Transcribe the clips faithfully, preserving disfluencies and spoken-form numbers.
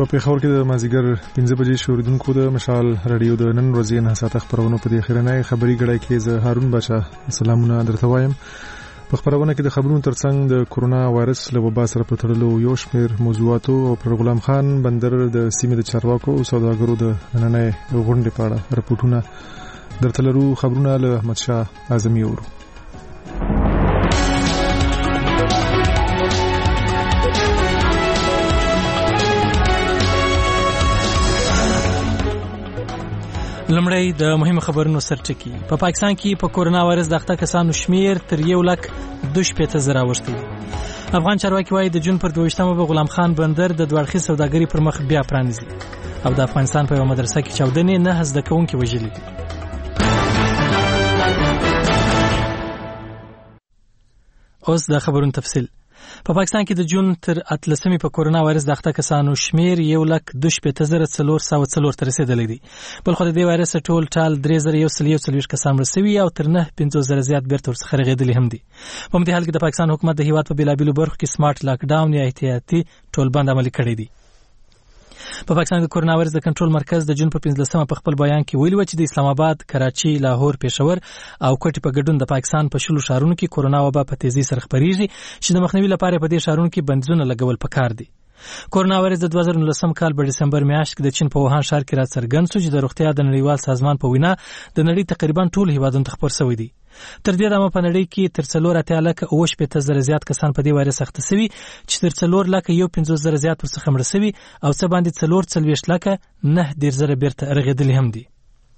پېښور کې د مازدیګر پنځه بجې شوریدونکو د مشال رادیو د نن ورځې نه ساعته خبرونه په دې اخرنۍ خبري غړای کې زه هارون بچا سلامونه درته وایم. په خبرونه کې د خبرونو ترڅنګ د کورونا وایرس له وبا سره په تړلو یو شمېر موضوعاتو او پر غلام خان بندر د سیمې د چارواکو او سوداګرو د نننۍ غونډې په اړه راپورټونه درته لرو. خبرونه له احمد شاه اعظمي اورو. لمړی د مهمه خبرونو سرټکی. په پا پاکستان کې په کورونا وایرس د اخته کسانو شمیر تر یو لک دوه شپېته زره اوښتی. افغان چارواکي وایي د جون پر دویشتمه به غلام خان بندر د دوه اړخیز سوداګري پر مخ بیا پرانیزي او د افغانستان په یوه مدرسه کې چاودنې نه زده کوونکي وژلي دي. اوس د خبرونو تفصیل. په پاکستان کې د جون تر اتلسمې په کورونا وایرس د اخته کسانو شمیر یو لک دوه شپېته زره څلور سوه څلور ته رسېدلی دی. بل خو د دې وایرس ټول ټال درې زره یو سل یو څلوېښت کسان مړه سوي او تر نه پنځوس زره زیات بیرته ورڅخه رغېدلي هم دي. په همدې حال کې د پاکستان حکومت د هېواد په بېلابېلو برخو کې سمارټ لاک ډاون یا احتیاطي ټولبند عملي کړی دی. په پاکستان کې کورونا وایرس د کنټرول مرکز د جون په پنځلسمه په خپل بیان کې ویلي و چې د اسلام آباد، کراچي، لاهور، پېښور او کوټې په ګډون د پاکستان په شلو ښارونو کې کورونا وبا په تیزۍ سره خپرېږي چې د مخنیوي لپاره په دې ښارونو کې بندیزونه لګول پکار دي. کورونا وایرس د دوه زره نولسم کال په ډسمبر میاشت کې د چین په ووهان ښار کې راڅرګند شو چې د روغتیا د نړیوال سازمان په وینا د نړۍ تقریبا ټول هېوادونو ته خپور شوی دی. تر دې دمه په نړۍ کې تر څلور اتیا لکه اوه شپېته زره زیات کسان په دې وایرس اخته شوي چې تر څلور لکه یو پنځوس زره زیات ورڅخه مړه شوي او څه باندې څلور څلوېښت لکه نهه دېرش زره بیرته رغېدلي هم دي.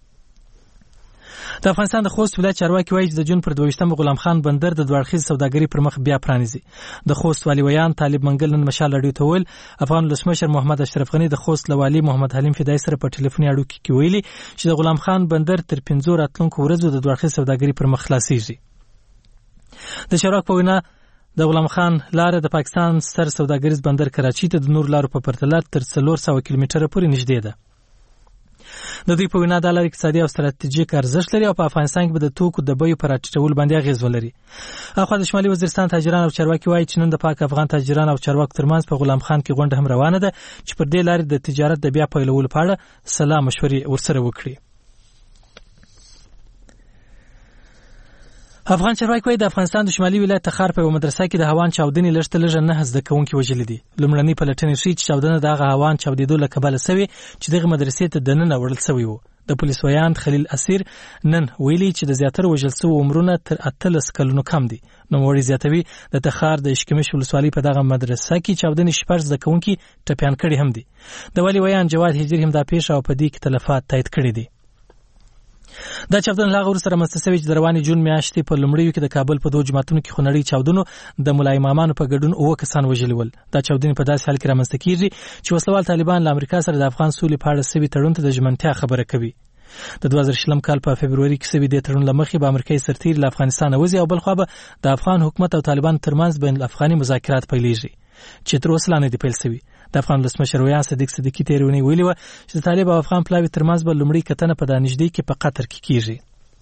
د افغانستان د خوست ولایت چارواکي وایي چې د جون پر دویشتمه غلام خان بندر د دوه اړخیز سوداګري پر مخ بیا پرانیزي. د خوست والي ویان طالب منګل نن مشال رادیو ته ویل افغان ولسمشر محمد اشرف غني د خوست له والي محمد حلیم فدایي سره په ټلیفوني اړیکو کې ویلي چې د غلام خان بندر تر پنځو راتلونکو ورځو د دوه اړخیز سوداګري پر مخ خلاصيږي. د چارواکو په وینا د غلام خان لاره د پاکستان ستر سوداګریز بندر کراچي ته د نور لارو په پرتله تر څلور سوه کیلومتره پورې نږدې ده. د دوی په وینا د لارې اقتصادي او ستراتیژیک ارزښت لري او په افغانستان کې به د توکو د بیو پر راټیټولو باندې اغېز ولري. اخوا د شمالي وزیرستان تاجران او چارواکي وایي چې نن د پاک افغان تاجران او چارواکو ترمنځ په غلام خان کې غونډه هم روانه ده چې پر دې لارې د تجارت د بیا پیلولو په اړه سلا مشورې ورسره وکړي. افغان چارواکي وایي د افغانستان د شمالي ولایت تخار په یوه مدرسه کې د هوان چاودنې لږ تر لږه نهه زده کوونکي وژلي دي. لومړنۍ پلټنې ښیي چې چاودنه د هغه هوان چاودېدو له کبله سوې چې دغه مدرسې ته دننه وړل سوی و. د پولیس ویاند خلیل اسیر نن ویلي چې د زیاتره وژل سوو عمرونه تر اتلس کلونو کم دي. نوموړی زیاتوي د تخار د اشکمش ولسوالۍ په دغه مدرسه کې چاودنې شپږ زده کوونکي ټپیان کړي هم دي. د والي ویاند جواد هجري هم دا پیښه او په دې کې تلفات تایید کړي دي. دا چاودنه لا غوړ سره مستسوي چې د روانې جون میاشتې په لومړیو کې د کابل په دوه جماعتونو کې خونړۍ چاودنو د ملا امامانو په ګډون اوه کسان وژلي ول. دا چاودنې په داسې حال کې رامنځته کیږي چې وسلوال طالبان له امریکا سره د افغان سولې په اړه سوي تړون ته د ژمنتیا خبره کوي. د دوه زره شلم کال په فبروري کې سوي د تړون له مخې به امریکایي سرتیري له افغانستان وځي او بل خوا به د افغان حکومت او طالبان ترمنځ بین الافغاني مذاکرات پیلېږي چې تر اوسه لا نه دي پیل سوي. د افغان ولسمشر ویان صدیق صدیقي تېرې اونۍ ویلي وه چې د طالب او افغان پلاوي ترمنځ به لومړۍ کتنه په دا نږدې کې په قطر کې کیږي.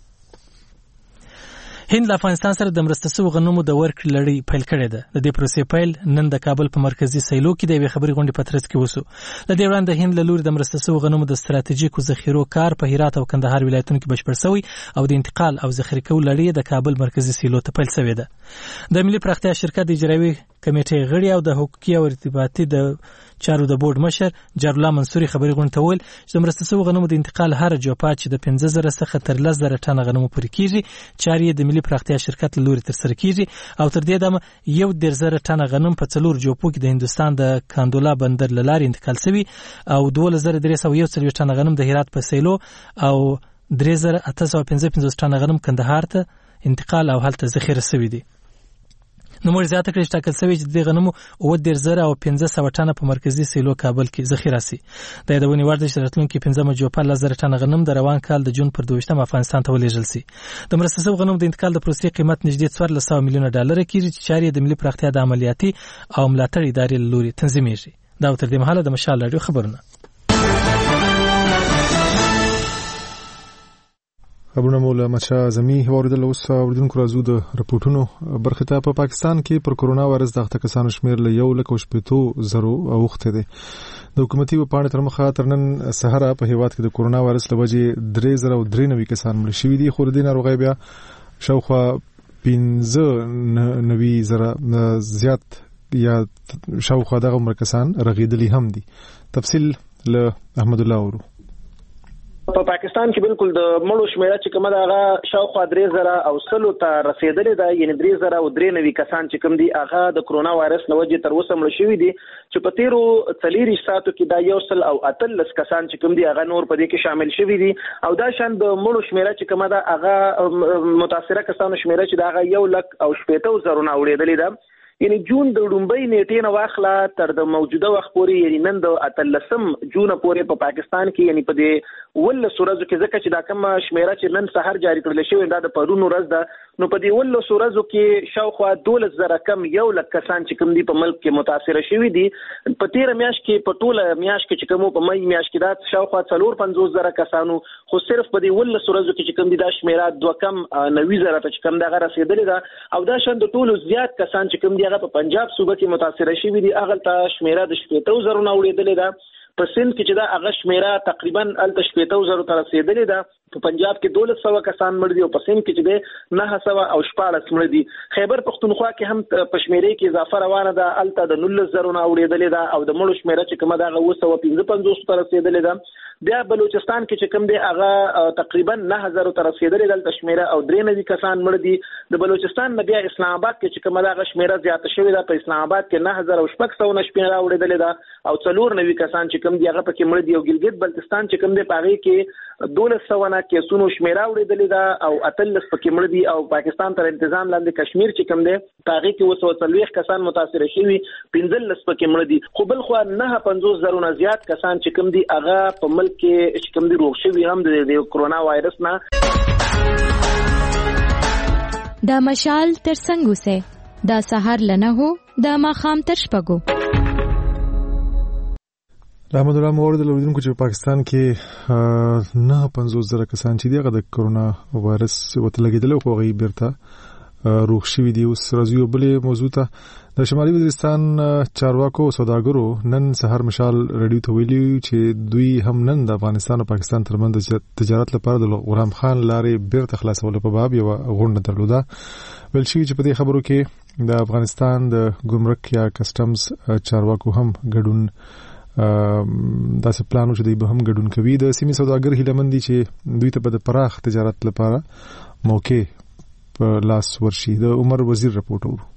هند له افغانستان سره د مرسته شویو غنمو د ورکړې لړۍ پیل کړې ده. د دې پروسې پیل نن د کابل په مرکزي سیلو کې د یوې خبري غونډې په ترڅ کې وسو. له دې وړاندې د هند له لوري د مرسته شویو غنمو د ستراتیژیکو ذخیرو کار په هرات او کندهار ولایتونو کې بشپړ شوی او د انتقال او ذخیره کولو لړۍ د کابل مرکزي سیلو ته پیل شوې ده. د ملي پراختیا شرکت د اجرایي کمیټې غړي او د حقوقي او ارتباطي د چارو د بورډ مشر جارالله منصوري خبري غونډې ته وویل چې د مرسته شویو غنمو د انتقال هر جوپه چې د پنځه زره څخه تر لس زره ټنه غنمو پورې کیږي چارې د ملي پراختیا شرکت له لوري ترسره کیږي او تر دې دمه یو دېرش زره ټنه غنم په څلور جوپو کې د هندوستان د کاندولا بندر له لارې انتقال شوي او دولس زره درې سوه یو څلوېښت ټنه غنم د هرات په سیلو او درې زره اته سوه پنځه پنځوس ټنه غنم کندهار ته انتقال او هلته ذخیره شوي دي. نوموړي زیاته کړې چې ټاکل شوی چې د غنمو اوه دېرش زره او پنځه سوه ټنه په مرکزي سیلو کابل کې ذخیره شي. د یادونې وړ ده چې راتلونکي پنځمه جوپه لس زره ټنه غنم د روان کال د جون پر دویشتمه افغانستان ته ولېږل شي. د مرسته شویو غنمو د انتقال د پروسې قیمت نږدې څوارلس سوه میلیونه ډالره کېږي چې چارې د ملي پراختیا د عملیاتي او ملاتړ ادارې له لوري تنظیمېږي. دا تر دې مهاله د مشال راډیو خبرونه. خبرونه مو له مچا زمي اوریدل اوس اوریدونکو راځو د رپورټونو برخه ته. په پاکستان کې پر کورونا وایرس د اخته کسانو شمیر له یو لک او شپږ زرو اوخته دي. د حکومتي وپاڼې تر مخه تر نن سهار په هیواد کې د کورونا وایرس لوجې درې زره او درې نوي کسان مړ شوي دي، خو د دې ناروغۍ بیا شاوخوا پنځه نوي زره زیات یا شاوخوا دغه عمر کسان رغیدلی هم دي. تفصیل له احمد الله اورو. په پاکستان کې بالکل د مړو شمیره چې کومه ده هغه شاوخوا درې زره او سلو ته رسیدلې ده، یعنی درې زره او درې نوي کسان چې کوم دي هغه د کرونا وایرس له وجې تر اوسه مړه شوي دي، چې په تیرو څلېرویشت ساعتو کې دا یو سل او اتلس کسان چې کوم دي هغه نور په دې کې شامل شوي دي. او دا شان د مړو شمیره چې کومه ده هغه متاثره کسانو شمیره چې دا هغه یو لک او شپېته زرو نه اوړېدلې ده. یعنی جون د لومبۍ نیټې نه واخله تر د موجوده وخت پورې، یعنی نن د اتلسم جون پورې په پاکستان کې، یعنی په دې ولس ورځو کې ځکه چې دا کومه شمیره چې نن سحر جاری کړل شوې دا د پرون ورځ ده، نو په دې ولس ورځو کې شاوخوا دولس زره کم یو لک کسان چې کوم دي په ملک کې متاثره شوي دي. په تیره میاشت کې په ټوله میاشت کې چې کوم په مې میاشت کې دا شاوخوا څلور پنځوس زره کسانو، خو صرف په دې ولس ورځو کې چې کوم دي دا شمیره دوه کم نوي زره ته چې کوم دغه رسیدلې ده. او دا شان د ټولو زیات کسان چې کوم دي هغه په پنجاب صوبه کې متاثره شوي دي، هغه ته شمیره د شپېته زرو نه اوړېدلې ده. په سند کې چې دا هغه شمیره تقریبا الته شپېته زرو ته رسیدلې ده. په پنجاب کې دولس سوه کسان مړ دي او په سند کې چې دی نهه سوه او شپاړس مړ دي. خیبر پښتونخوا کې هم په شمیرې کې اضافه روانه ده، الته د نولس زرو نه اوړېدلې ده او د مړو شمیره چې کومه ده هغه اووه سوه پنځه پنځوس ته رسېدلې ده. بیا بلوچستان کې چې کوم دی هغه تقریبا نهه زرو ته رسېدلې دلته شمیره او درې نوي کسان مړ دي. د بلوچستان نه بیا اسلام آباد کې چې کومه ده هغه شمیره زیاته شوې ده، په اسلام آباد کې نهه زره او شپږ سوه نه شمیره اوړېدلې ده او څلور نوي کسان چې کوم دي هغه پکې مړ دي. او ګلګت بلتستان چې کوم دی په هغې کې دولس سوه نه کیسونو شمیره اوړېدلې ده او اتلس پکې مړ دي. او پاکستان تر انتظام لاندې کشمیر چې کوم دی په هغې کې اووه سوه څلوېښت کسان متاثره شوي، پنځلس پکې مړ دي. خو بل خوا نهه پنځوس زرو نه زیات کسان چې کوم دي هغه په ملک کې چې کوم دي روغ شوي هم د کرونا وایرس نه. دا مشال تر څنګ اوسئ، دا سهار لنه هو، دا ماښام تر شپږو. احمد الله مورد لویدونکو چې پاکستان کې نه پنځوس زره کسان چې دی هغه د کرونا وایرس ورته لګېدلی خو هغوی بیرته روغ شوي دي. اوس راځو یو بلې موضوع ته. د شمالي وزیرستان چارواکو او سوداګرو نن سهار مشال رادیو ته ویلي چې دوی هم نن د افغانستان او پاکستان ترمنځ د تجارت لپاره د غلام خان لارې بیرته خلاصولو په باب یوه غونډه درلوده. ویل شوي چې په دې خبرو کې د افغانستان د ګمرک یا کسټمز چارواکو هم ګډون داسې پلان و چې دوی به هم ګډون کوي. د سیمې سوداګر هیله مند دي چې دوی ته به د پراخ تجارت لپاره موقع په لاس ورشي. د عمر وزیر رپورټ ورو.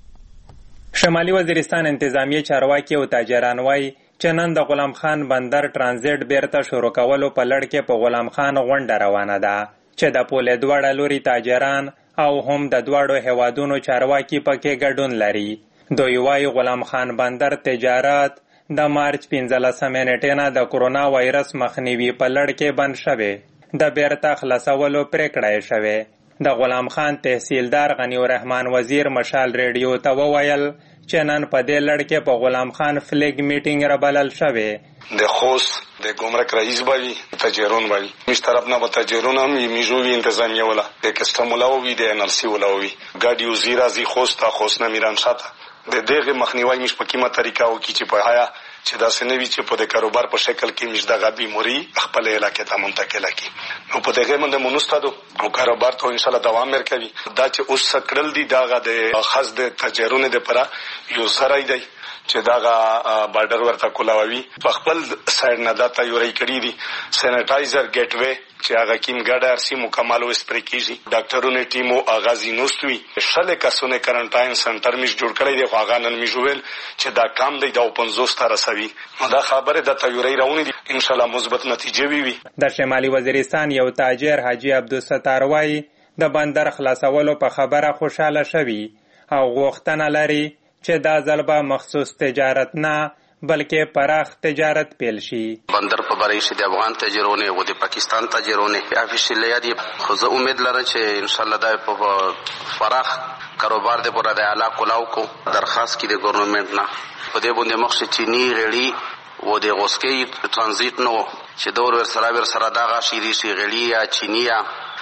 شمالي وزیرستان انتظامیه چارواکي او تاجران وایي چې نن د غلام خان بندر ترانزیت بیرته شروع کولو په لړ کې په غلام خان غونډه روانه ده چې د پولې دواړه لوري تاجران او هم د دواړو هیوادونو چارواکي پکې ګډون لري. دوی وایي غلام خان بندر تجارت د مارچ پنځلسمې نیټې نه د کرونا وایرس مخنیوي په لړ کې بند شوی، د بیرته خلاصولو پریکړه یې شوې. د غلام خان تحصیلدار غنی الرحمن وزیر مشال ریډیو ته وویل چې نن په دې لړ کې په غلام خان فلیګ میټینګ رابلل شوی. د خوست د ګمرک رئیس باوی تاجرون باوی مش طرف نه به تاجرون هم میجوی انتظامیه ولا د کسټم ولا وی د ان ال سی ولا وی ګاډي وزیر ازي خوست خوست نه میران شاته د دغه مخنیوي مش په کیمه طریقه او کی چې په حیا چې دا سنوي چې په د کاروبار په شکل کې مش دغه بیموري خپل علاقې ته منتقل کی نو په دغه باندې مونستادو او کاروبار ته ان شاء الله دوام ورکوي. دا چې اوس سکړل دي داغه د خاص د تجربه د پره یو سره دی چې داغه بارډر ورته کولاوي په خپل سایډ نه دا تیاری کړی دي. سینیټایزر ګیټ وے چې هغه کیم ګاډه ارسي مکمل وسپری کیږي. ډاکټرونو ټیمو اغازي نوستوي شل کسونه کوارنټاین سنټر مش جوړ کړی دی. هغه نن میجوول چې دا کام دی د پنځوس تر رسوي. نو دا خبره د تیاری راونی دي ان شاء الله مثبت نتیجه وي. د شمالي وزیرستان یو تاجر حاجی عبدالستار وایي د بندر خلاصولو په خبره خوشاله شوی او غوښتنه لري چې دا ځل به مخصوص تجارت نه بلکې پراخ تجارت پیل شي. بندر په باره کې د افغان تاجرونه او د پاکستان تاجرونه افیشل یادي خو زه امید لرم چې ان شاء الله دا په فراخ کاروبار د پوره د اعلی کولاو کو درخواست کی د ګورنمنت نه په دې باندې مخ چینی غړي و د غوسکی ترانزیت نو چې دور ور سره ور سره دا غشيري شي غړي یا چینیا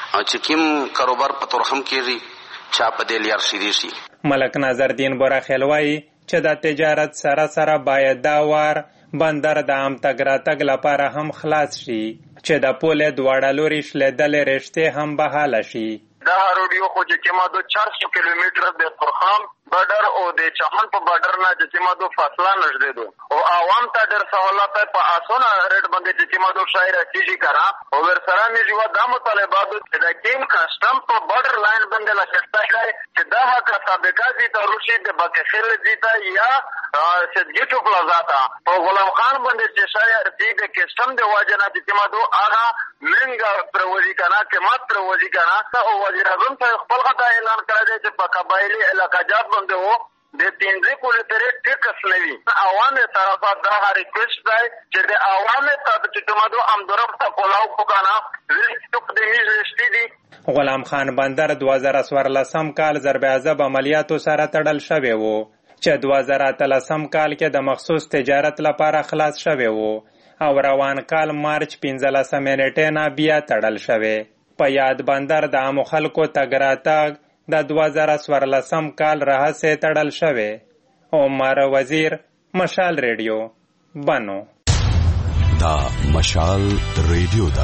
او چې کوم کاروبار په تورخم کېږي چا په دې لیار شي شي. ملک نظردین بوراخیل وایي چې د تجارت سره سره باید دا وار بندر د عام تګ راتګ لپاره هم خلاص شي چې د پولې دواړه لوري شلېدلې رشتې هم بحاله شي. دا روډیو خو چې کما دو چار سو کیلومتر د تورخم بارډر او د چاهن په بارډر نه چې کما دو فاصله نږدې دو او عوام ته ډېر سہولت په اسونه ریټ باندې چې کما دو شایر کیږي کرا او ور سره نه جوړ د مطالبات د کیم کسٹم په بارډر لاین باندې لا شتا شي چې دا حق سابقه دي ته روشي د باکخل دي ته یا سدګټو پلازاتا په غلام خان باندې چې شایر دي د کسٹم د واجنه چې کما دو هغه منګ پروژي کنا کې مات پروژي کنا او وزیر اعظم ته خپل خطا اعلان کړی چې په قبایلی علاقات باندې وو د تینځي کولټری ټیکس نوي عوامي طرفه دا ریکوست دی چې د عوامي طرف چې کومو امدورم ته کولاو کو کنه ویلټوک د میزشتي دي. غلام خان بندر دوه زره څوارلسم کال ضرب عذاب عملیاتو سره تړل شوی وو چې دوه زره اتلسم کال کې د مخصوص تجارت لپاره خلاص شوی وو او روان کال مارچ پنځلسمې نیټې نه بیا تړل شوی. په یاد بندر د عامو خلکو تګ راتګ د دوه زره څوارلسم کال راهیسې تړل شوی. عمر وزیر، مشال ریډیو، بنو. دا مشال ریډیو دا.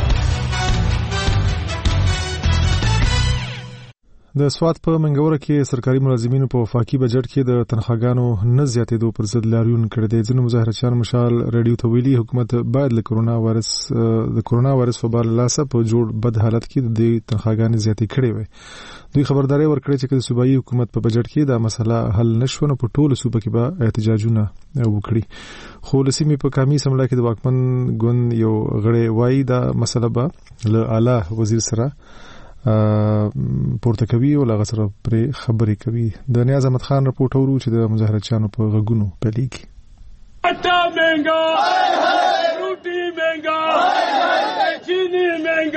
د سوات په منګوره کې سرکاري ملازمینو په وفاقي بجټ کې د تنخواګانو نه زیاتېدو پر ضد لاریون کړی دی. ځینو مظاهرچیانو مشال ریډیو ته ویلي حکومت باید له کرونا وایرس د کرونا وایرس وبا له لاسه په جوړ بد حالت کې د تنخواګانې زیاتې کړې وي. دوی خبرداري ورکړې چې د صوبایي حکومت په بجټ کې دا مسله حل نشو نو په ټولو صوبه کې به احتجاجونه وکړي. خو لسیمې په کامي سملا کې د واکمن ګوند یو غړی وایي دا مسله به له اعلی وزیر سره پورته کوي او هغه سره پرې خبرې کوي. د نیاز احمد خان رپورټ اورو چې د مظاهرچیانو په غږونو پیلېږي. اټا مهنګا هاي هاي روټي مهنګا هاي هاي چینی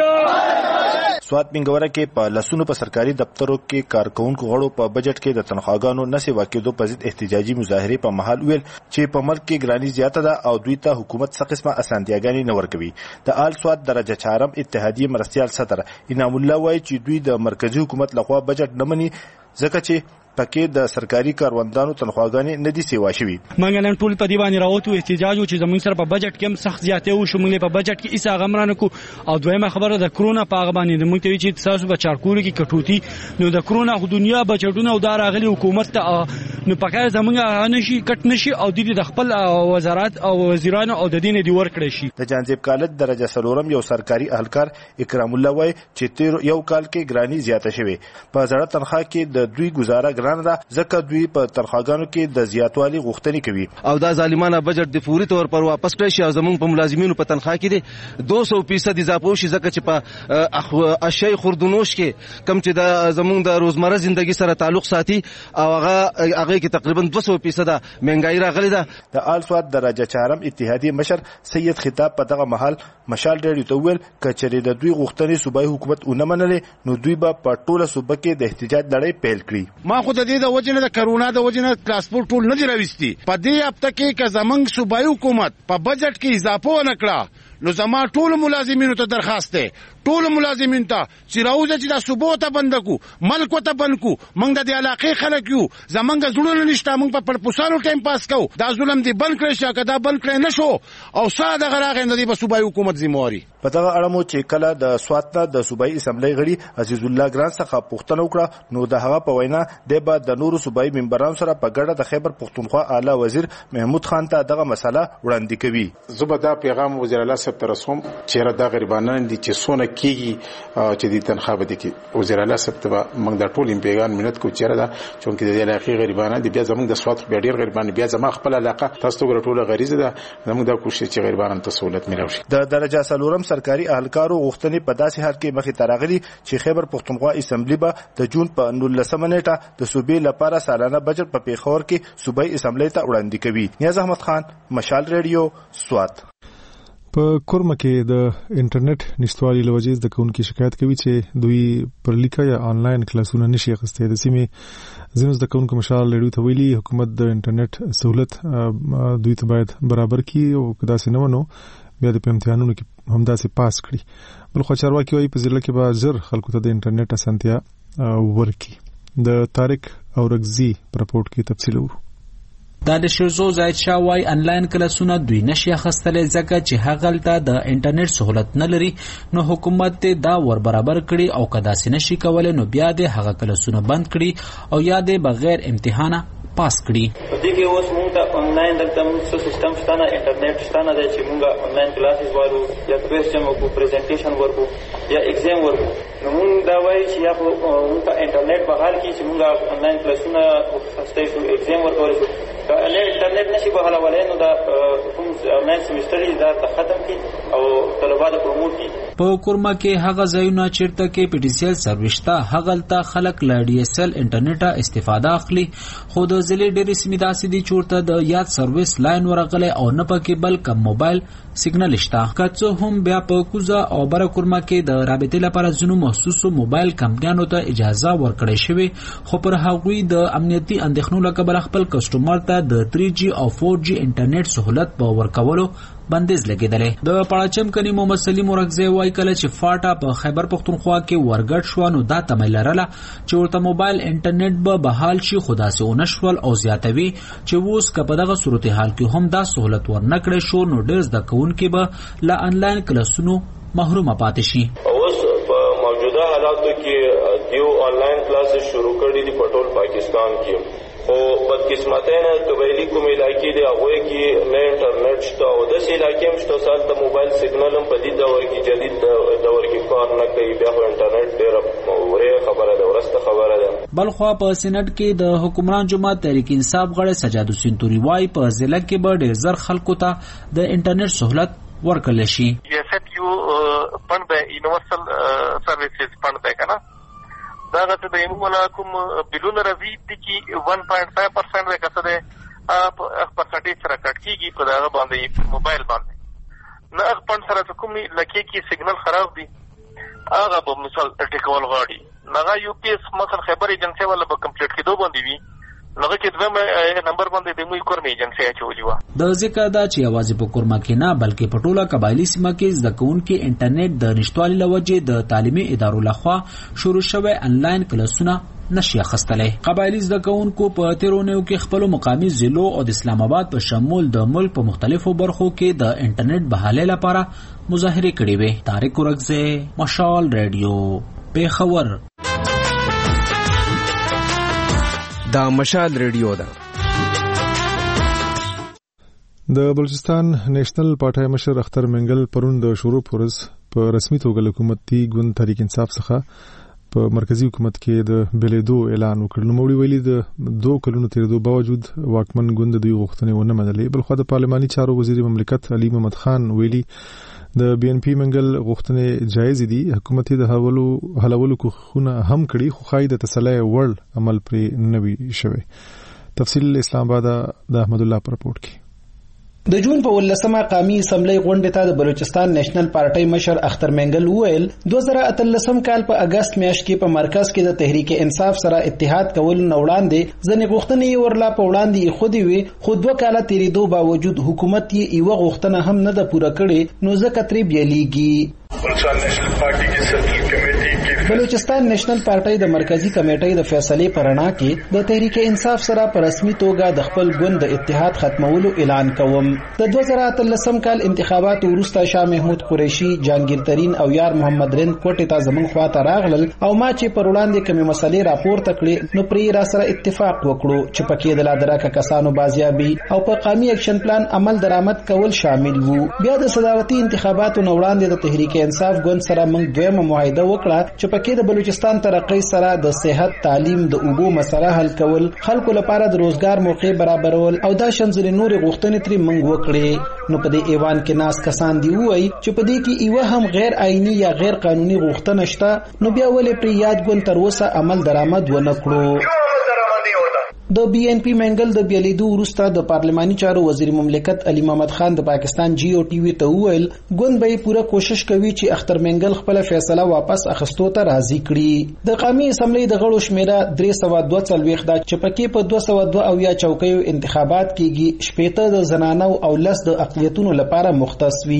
مهنګا. سوات منګوره کې په لسونو په سرکاري دفترو کې کارکونکو غړو په بجټ کې د تنخواګانو نشي واقعېدو په ضد احتجاجي مظاهره په محل ویل چې په ملک کې ګرانی زیاته ده او دوی ته حکومت څه قسمه اسانتیاګانې نه ورکوي. د آل سوات درجه چهارم اتحادیه مرستيال صدر انعام الله وایي چې دوی د مرکزی حکومت لخوا بجټ نه مني ځکه چې پکې د سرکاري کاروندانو تنخواګانې نه دي سیوا شوي. موږ نن ټول په دی باندې راوته احتجاج چې زموږ سره په بجټ کې هم سخت زیاتې او شمولې په بجټ کې ایسا غمرانه کو او دویمه خبره د کرونا په هغه باندې موږ ته چې تاسو به چارکول کې کټوتی نو د کرونا خو دنیا بجټونه او د راغلي حکومت ته نو پکې زموږ نشي کټ نشي او د خپل وزارت او وزیرانو او د دین دی ور کړی شي. د جانزیب کالج درجه سلورم یو سرکاري اهلکار اکرام الله وای چې تیر یو کال کې ګرانی زیاته شوه. په زړه تنخواه کې د دوی گزاره ګران ده ځکه دوی په تنخواګانو کې د زیاتوالي غوښتنې کوي او دا ظالمانه بجټ د فوري تور پر واپس کړی شي او زموږ په ملازمینو په تنخواه کې دي دو سو فیصد اضافه شي ځکه چې په اشیاء خوردونوش کې کم چې د زموږ د روزمره ژوندۍ سره تعلق ساتي او هغه هغه کې تقریبا دو سو فیصد مهنګای راغلی ده. د آل سوات درجه چهارم اتحادیه مشر سید خطاب په دغه محل مشال ډېر ته ویل کچې د دوی غوښتنې صوبایي حکومت اونې منلې نو دوی به په ټوله صوبه کې د احتجاج لړۍ پیل کړي. ما خو د دې د وجنه د کرونا د وجنه ترانسپورت ټول نه دی راوستي په دې هفته کې که زمنګ صوبایي حکومت په بجټ کې اضافه ونه کړه نو زما ټول ملازمینو ته درخواست ده ټول ملازمین ته چې راوځي چې د صوبو ته بند کو ملک ته بند کو موږ د علاقې خلک یو زمنګ زړونه نشته موږ په پرپوسانو ټایم پاس کو دا ظلم دی بند کړی شي کدا بند کړی نشو او ساده غراغند دی په صوبایي حکومت ذمہواری. په دغه اړه مو چې کله د سوات نه د صوبایي اسمبلی غړي عزیز الله ګران څخه پوښتنه وکړه نو د هغه په وینا د به د نورو صوبایي ممبرانو سره په ګډه د خیبر پښتونخوا اعلی وزیر محمود خان ته دغه مسله وړاندې کوي. زبدا پیغام وزیر اعلی صاحب ته رسوم چیرې د غریبانو دي چې سونه کیږي چې د تنخواه بده کې وزیر اعلی صاحب ته موږ د ټول پیغام مننت کو چیرې دا چونکه د علاقې غریبانو دي بیا زموږ د سوات بیا ډیر غریبانو بیا زما خپل علاقه تاسو ته ټول غریزه ده موږ د کوشش چې غریبانو ته سہولت ملو شي. د درجه سلورم سرکاري اهلکارو غوښتنې په داسې حال کې مخې ته راغلي چې خیبر پښتونخوا اسمبلی به د جون په نولسمه نیټه د صوبې لپاره سالانه بجټ په پیښور کې صوبایي اسمبلی ته وړاندې کوي. نیاز احمد خان، مشال ریډیو، سوات. په کورمه کې د انټرنیټ نشټوالي لوجې د کوونکو شکایت کوي چې دوی پر لیکه یا آنلاین کلاسونه نشي اخیستي. د سیمې ځینو د کوونکو مشال لري ته ویلي حکومت د انټرنیټ سہولت دوی ته باید برابر کړي او کدا سينونو بیا د امتحانونو کې همداسې پاس کړي. بل خو چارواکي وايي په ضلع کې به زر خلکو ته د انټرنیټ اسانتیا ورکړي. د طارق اورغزي په رپورټ کې تفصیل ورو. دا د شیرزو زاید شاه وای انلاین کلاسونه دوی نشي اخیستلی ځکه چې هغلته د انټرنیټ سہولت نه لري، نو حکومت ته دا ور برابر کړي او کدا سي نشي کولای نو بیا د هغه کلاسونه بند کړي او یا د بغیر امتحانه پاس کړي. دې کې اوس موږ ته انلاین د کوم سیستم شته نه، انټرنیټ شته نه چې موږ انلاین کلاسز وارو یا کوېسچن ورکو، پریزنټیشن ورکو یا ایگزام ورکو. نو موږ دا وایي چې یا موږ ته انټرنیټ بحال کړي چې موږ انلاین کلاسونه اخیستی شو، ایگزام ورکولی شو. انټرنیټ نشي بحالولی نو دا کوم انلاین سیمسټر یې دا ختم کړي او طلبا د پروموټ کړي. په کورما کې هغه ځایونه چیرته کې پی ټي سی ایل سروس شته، هغلته خلک له ډي ایس ایل انټرنیټه استفاده اخلي، خو د ضلع ډېرې سیمې داسې دي چې ورته د یاد سروس لاین ورغلی او نه پکې بل کم موبایل سیګنل شته. که څه هم بیا په کوزه او بره کورما کې د رابطې لپاره ځینو مخصوصو موبایل کمپنیانو ته اجازه ورکړی شوې، خو پر هغوی د امنیتي اندېښنو له کبله خپل کسټمر ته د تھری جی او فور جی انټرنیټ سہولت په ورکولو بندیز لګیدلې. د پړاچم کني محمد سلیم ورغزی وای کله چې فاټا په خیبر پختونخوا کې ورګټ شو نو دا تمه لرله چې ورته موبایل انټرنیټ به بحال شي، خدا سي ونشول او زیاتوي چې اوس که په دغه صورتحال کې هم دا سہولت ورنکړې شو نو ډېر زده کوونکي به له انلاین کلاسونو محروم پاتې شي. اوس په موجوده حالاتو کې دیو انلاین کلاسز شروع کړي دي په ټول پاکستان کې، او بدقسمتانه قبایلی کوم علاقې دی هغوی کې نه انټرنیټ شته او داسې علاقې هم شته سال ته موبایل سیګنل هم په دې دور کې جدید دور کې کار نه کوي، بیا خو انټرنیټ ډېره وړې خبره ده، ورسته خبره ده. بلخوا په سینټ کې د حکمران جماعت تحریک انصاف غړی سجاد حسین توری وای په ضلع کې به ډېر زر خلکو ته د انټرنیټ سہولت ورکړل شي. ایس ایف یو فند به یونیورسل سروسز فند به کنه دا غته د یمونه کوم بلون راځي چې ون پوینټ فایو پرسنټ وکړه ده په پرسنټیج سره کټ کیږي په دا باندې موبایل باندې نه هغه پوینټ سره کوم لکه کې سیګنل خراب دي هغه په مثال ټیکول غاړي نغه یو پی اس مثلا خبر ایجنسی ولا به کمپلیټ کېدو باندې وي نغه کې دوه نمبر باندې د موي کورمې ایجنسی چولې و. د ذکر دا چې आवाज په کورما کې نه بلکې په ټوله قبایلی سیمه کې زده کوونکي انټرنیټ د نشټوالي لوجه د تعلیمي ادارو لخوا شروع شوی انلاین کلاسونه نشي اخیستلی. قبایلی زده کوونکو په تیرونیو کې خپل مقامی ضلعو او د اسلام آباد په شمول د ملک په مختلفو برخو کې د انټرنیټ بحالۍ لپاره مظاهره کړې وې. طارق اورغزی، مشال ریډیو، پیښور. دا مشال ریډیو ده. د بلوچستان نېشنل پارټي مشر اختر منګل پرون د شروع پورز په رسمي توګه حکومتي ګوند تحریک انصاف څخه په مرکزی حکومت کې د بلیدو اعلان وکړ. نو موږ ویلي د دوه کلونو تیریدو باوجود واکمن ګوند دوی غوښتنې ونه منلې. بل خو د پارلماني چارو وزیر مملکت علي محمد خان ویلي د بي ان پی منګل غوښتنې جایز دي، حکومت د حوالو حلولو کوخونه هم کړي، خو خای د تسلی وړ عمل پرې نه وي شوی. تفصیل اسلام آباد د احمد الله پر رپورټ کې. د جون په ولسمه قومي اسمبلی غونډې ته د بلوچستان نېشنل پارټي مشر اختر منګل وویل دوه زره اتلسم کال په اگست میاشت کې په مرکز کې د تحریک انصاف سره اتحاد کول نو وړاندې ځنې غوښتنې ورلا په وړاندې خودي وي، خو دوه کاله تیریدو باوجود حکومت یې یو غوښتنه هم نه ده پوره کړې، نو ځکه ترې بیلیږي. بلوچستان نېشنل پارټي د مرکزی کمیټې د فیصلې پرنا کې د تحریک انصاف سره په رسمي توګه د خپل ګوند د اتحاد ختمولو اعلان کوم. د دوه زره اتلسم کال انتخاباتو وروسته شاه محمود قریشي، جهانگیر ترین او یار محمد رند کوټې ته زمون خواته راغلل او ما چې پر وړاندې کومې مسلې راپورته کړې نو پرې را سره اتفاق وکړو چې پکې د لادراکه کسانو بازیابي او په قومي اکشن پلان عمل درآمد کول شامل وو. بیا د صدارتي انتخاباتو نو وړاندې د تحریک انصاف ګوند سره موږ دویمه معاهده وکړه چې پکې د بلوچستان ترقی سره د صحت، تعلیم، د اوبو مسله حل کول، خلکو لپاره د روزګار موقع برابرول او دا شنځلې نور غوښتنې ترې موږ وکړې. نو په دې ایوان کې ناس کسان دی وای چې په دې کې ایوه هم غیر آئینی یا غیر قانوني غوښتنه شته، نو بیا ولې پر یاد ګوند تر اوسه عمل درآمد ونه کړو. د بي ان پی منګل د بیلیدو وروسته د پارلماني چارو وزیر مملکت علي محمد خان د پاکستان جی او ټي وي ته وویل ګوند به پوره کوشش کوي چې اختر منګل خپل فیصله واپس اخستو ته راضي کړي. د قومي اسمبلی د غړو شمیره درې سوه دوه څلوېښت ده چې پکې په دوه سوه دوه اویا چوکیو انتخابات کیږي، شپېته د زنانو او لس د اقلیتونو لپاره مختص وي.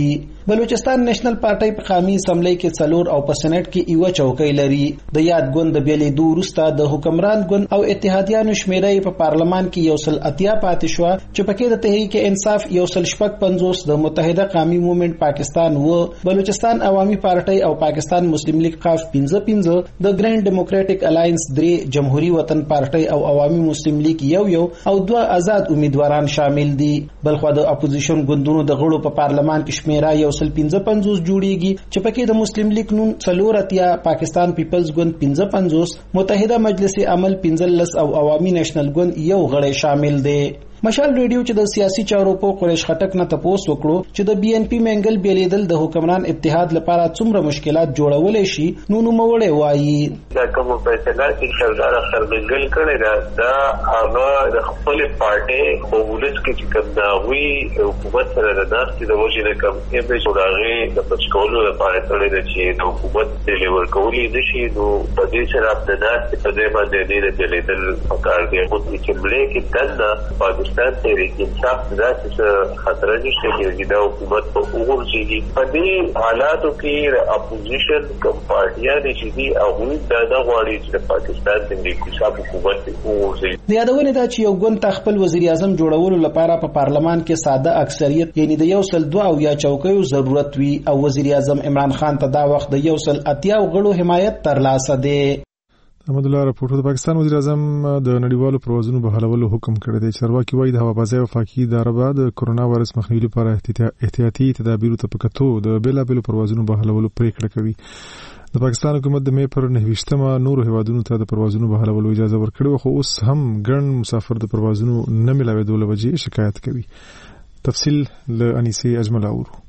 بلوچستان نېشنل پارټي په قومي اسمبلی کې څلور او په سېنات کې یو چوکۍ لري. د یاد ګوند د بیلېدو وروسته د حکمران ګوند او اتحادیانو شمیره په پارلمان کې یو سل اتیا پاتې شو چې پکې د تحریک انصاف یو سل شپږ پنځوس، د متحده قومي موومېنټ پاکستان و، بلوچستان عوامي پارټي او پاکستان مسلم لیگ قاف پنځه پنځه، د ګرینډ ډیموکراټک الاینس درې، جمهوریت وطن پارټي او عوامي مسلم لیگ یو یو او دوه آزاد امیدواران شامل دي. بلخو د اپوزیشن ګوندونو د غړو په پارلمان کې شمیره یو سل پنځه پنځوس جوړیږي چې پکې د مسلم لیگ نون څلور اتیا، پاکستان پیپلز ګوند پنځه پنځوس، متحده مجلس عمل پنځلس او عوامي نېشنل ګوند یو غړی شامل دي. مشال ریډیو چې د سیاسي چارو په قریش خټک نه تاسو وکړو چې د بي ان پی منګل بیلیدل د حکمران اتحاد لپاره څومره مشکلات جوړولې شي، نو نو موړې وایي دا کوم فیصله چې سردار اختر منګل کړی دا د هغه د خپل پارټي په ولس کې چې کوم دا وی حکومت سره د داسې د وجې نه کوم ایمج ورغی د پښکولو لپاره کړی دی چې د حکومت ډیلیور کولې نشي. نو په دې سره د داسې په دې باندې د بیلیدل پکار دی خو چې ملي کې دنه پاکستان تحریک انصاف داسې خطر نشته چې دا حکومت په وګورځي. په دې حالاتو کې اپوزیشن کوم پارټیان چې دي هغوی دا نه غواړي چې د پاکستان تحریک انصاف حکومت وګورځي. د یادونه ده چې یو ګوند خپل وزیر اعظم جوړولو لپاره په پارلمان کې ساده اکثریت یعنی د یو سل دوه او یا چوکیو ضرورت وي او وزیر اعظم عمران خان ته دا وخت د یو سل اتیا غړو حمایت ترلاسه دی. احمد الله راپورټ د پاکستان وزیر اعظم د نړیوالو پروازونو بحالولو حکم کړی دی. چارواکي وایي د هوابازۍ وفاقي اداره به د کرونا وایرس مخنیوي لپاره احتیاطي تدابیرو ته په کتو د بیلابیلو پروازونو بحالولو پریکړه کوي. د پاکستان حکومت د مې پر نهویشتمه نورو هیوادونو ته د پروازونو بحالولو اجازه ورکړې، خو اوس هم ګڼ مسافر د پروازونو نه ملاوېدو له وجې شکایت کوي. تفصیل له انیسې اجمل اورو.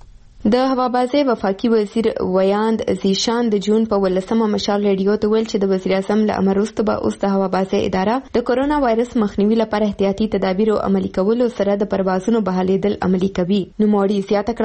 د هوابازۍ وفاقي وزیر ویاند زیشان د جون په ولسمه مشال ریډیو ته ویل چې د وزیر اعظم له امر وروسته به اوس د هوابازۍ اداره د کرونا وایرس مخنیوي لپاره احتیاطي تدابیرو عملي کولو سره د پروازونو بحالېدل عملي کوي. نو موړي زیاته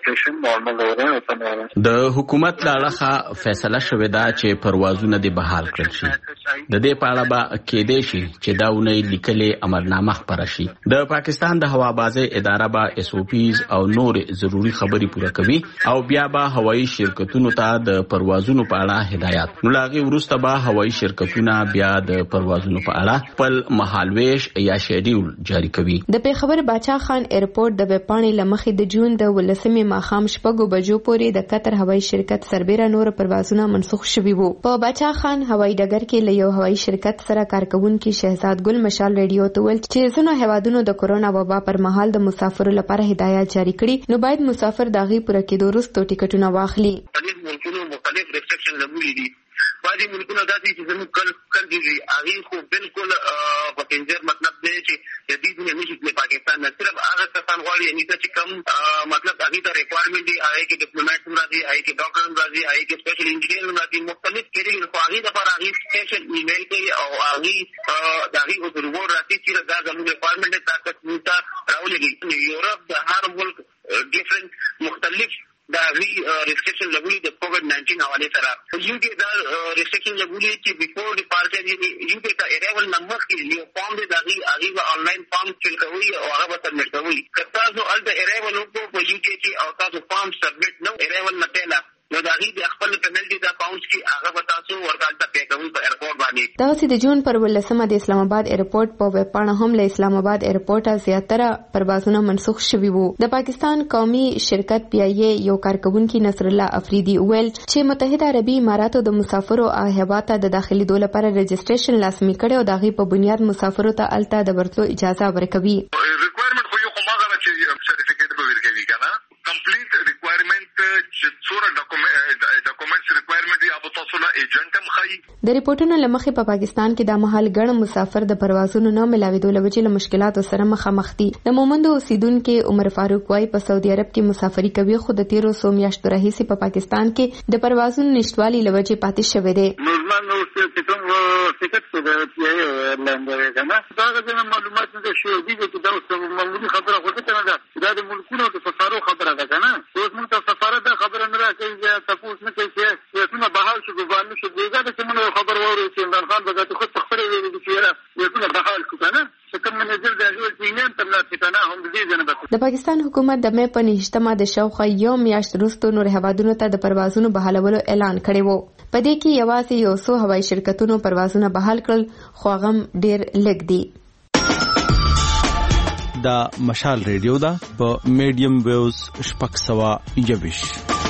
کړه د حکومت له اړخه فیصله شوې ده چې پروازونه د بحال کړل شي. د دې په اړه به کېدای شي چې دا ونې لیکلې امرنامه خپره شي. د پاکستان د هوابازۍ اداره به اس او پیز او نور ضروري خبري پوره کوي او بیا به هوایي شرکتونو ته د پروازونو په اړه هدایت. نو لاغي وروسته به هوایي شرکتونه بیا د پروازونو په اړه خپل مهالويش یا شیډیول جاری کوي. د پیښور باچا خان ایرپورټ د وپاڼې لمخې د جون د ولسمې ماخام شپږو بجو پورې د قطر هوایي شرکت سربېره نور پروازونه منسوخ شوي وو. په باچا خان هوایي ډګر کې له یو هوایي شرکت سره کارکونکي شهزاد ګل مشال ریډیو ته ویل چې ځینو هیوادونو د کرونا وبا پر مهال د مسافرو لپاره هدایت جاری کړي، نو باید مسافر داغي پوره کېدو وروسته ټیکټونه واخلي. ملکونو مختلف ریسټریکشن لګولي دي. بعضي ملکونه داسې چې زموږ کل کل دي هغه خو بالکل په پنځر مطلب دی چې د دې نه نشي د پاکستان نه صرف هغه کسان غواړي یعنی چې کوم مطلب هغه ته ریکوایرمنت دی، هغه کې ډیپلوماټ هم راځي، هغه کې ډاکټر هم راځي، هغه کې سپیشل انجینیر هم راځي، مختلف کېږي. خو هغه د لپاره هغه سپیشل ایمیل کوي او هغه د هغه د ریوارډ راځي چې دا زموږ ریکوایرمنت دی تاسو ته راولېږي. یورپ د هر ملک ډیفرنٹ مختلف دا وی ریسټریکشن لګولي د کووډ ناینټین حواله سره. یو کې دا ریسټریکشن لګولي چې بیفور ډیپارچر یو کې دا ایریول نمبر کې یو فارم دی دا غي هغه آنلاین فارم فل کوي او هغه سبمټ کوي. کله تاسو ال د ایریول کو په یو کې چې او تاسو فارم سبمټ نو ایریول مټیلا نو دا غي د خپل پنلټي د اکاونټ کې هغه تاسو ورکړل ته کوي په ایرپورټ باندې. دا چې د جون پر ولسمه د اسلام آباد ایرپورټ په وپاڼه هم له اسلام آباد ایرپورټه زیاتره پروازونه منسوخ شوي وو. د پاکستان قومي شرکت پی ای اے یو کارکونکي نصر الله افریدي ویل چې متحده عربي اماراتو د مسافرو او هیواد د داخلي دولت لپاره رجسټریشن لازمي کړي او دغه په بنیاد مسافرو ته الته د ورتلو اجازه ورکوي. ریکوایرمنت خو یو کومه غواړي چې سرټیفیکیټ به ورکوي کنه کمپلیټ ریکوایرمنت چې څوره ډاکومنټس ریکوایرمنت دی ابو تاسو له ایجنټ هم خي. د ریپورتونو لمخې په پاکستان کې د مهال ګڼ مسافر د پروازونو نه ملاوېدو له وجې له مشکلاتو سره مخامخ دي. د مومندو اوسیدونکو عمر فاروق وايي په سعودي عرب کې مسافري کوي خو د تیرو څو میاشتو راهیسې په پاکستان کې د پروازونو نشټوالي له وجې پاتې شوی دی. نورمال نو چې کوم ټیکټ څه دی ایرلاین دی کنه دا د معلومات د شو دي چې دا اوس معمولی خبره خو ته نه ده دا د ملکونو د سفارو خبره ده کنه. اوس موږ ته سفارت دا خبره نه راکوي تاسو نه کوي چې څنګه بحال شو ګوانه شو دیګه د څه خبر وره چې عمران خان به خود تخبر ویلي چې یې څنګه بحال شو کنه چې کوم منځل د هغه ځینې تر لا څنګه هم دې نه بس د پاکستان حکومت د مې په نهشتمه د شاوخوا یو میاشت وروسته نور هیوادونو ته د پروازونو بحالولو اعلان کړی وو. په دې کې یوازې یو څو هوایي شرکتونو پروازونه بحال کړل، خو هغه ډېر لږ دي. دا مشال ریډیو دا په میډیم ویوز شپږ سوه یوویشت.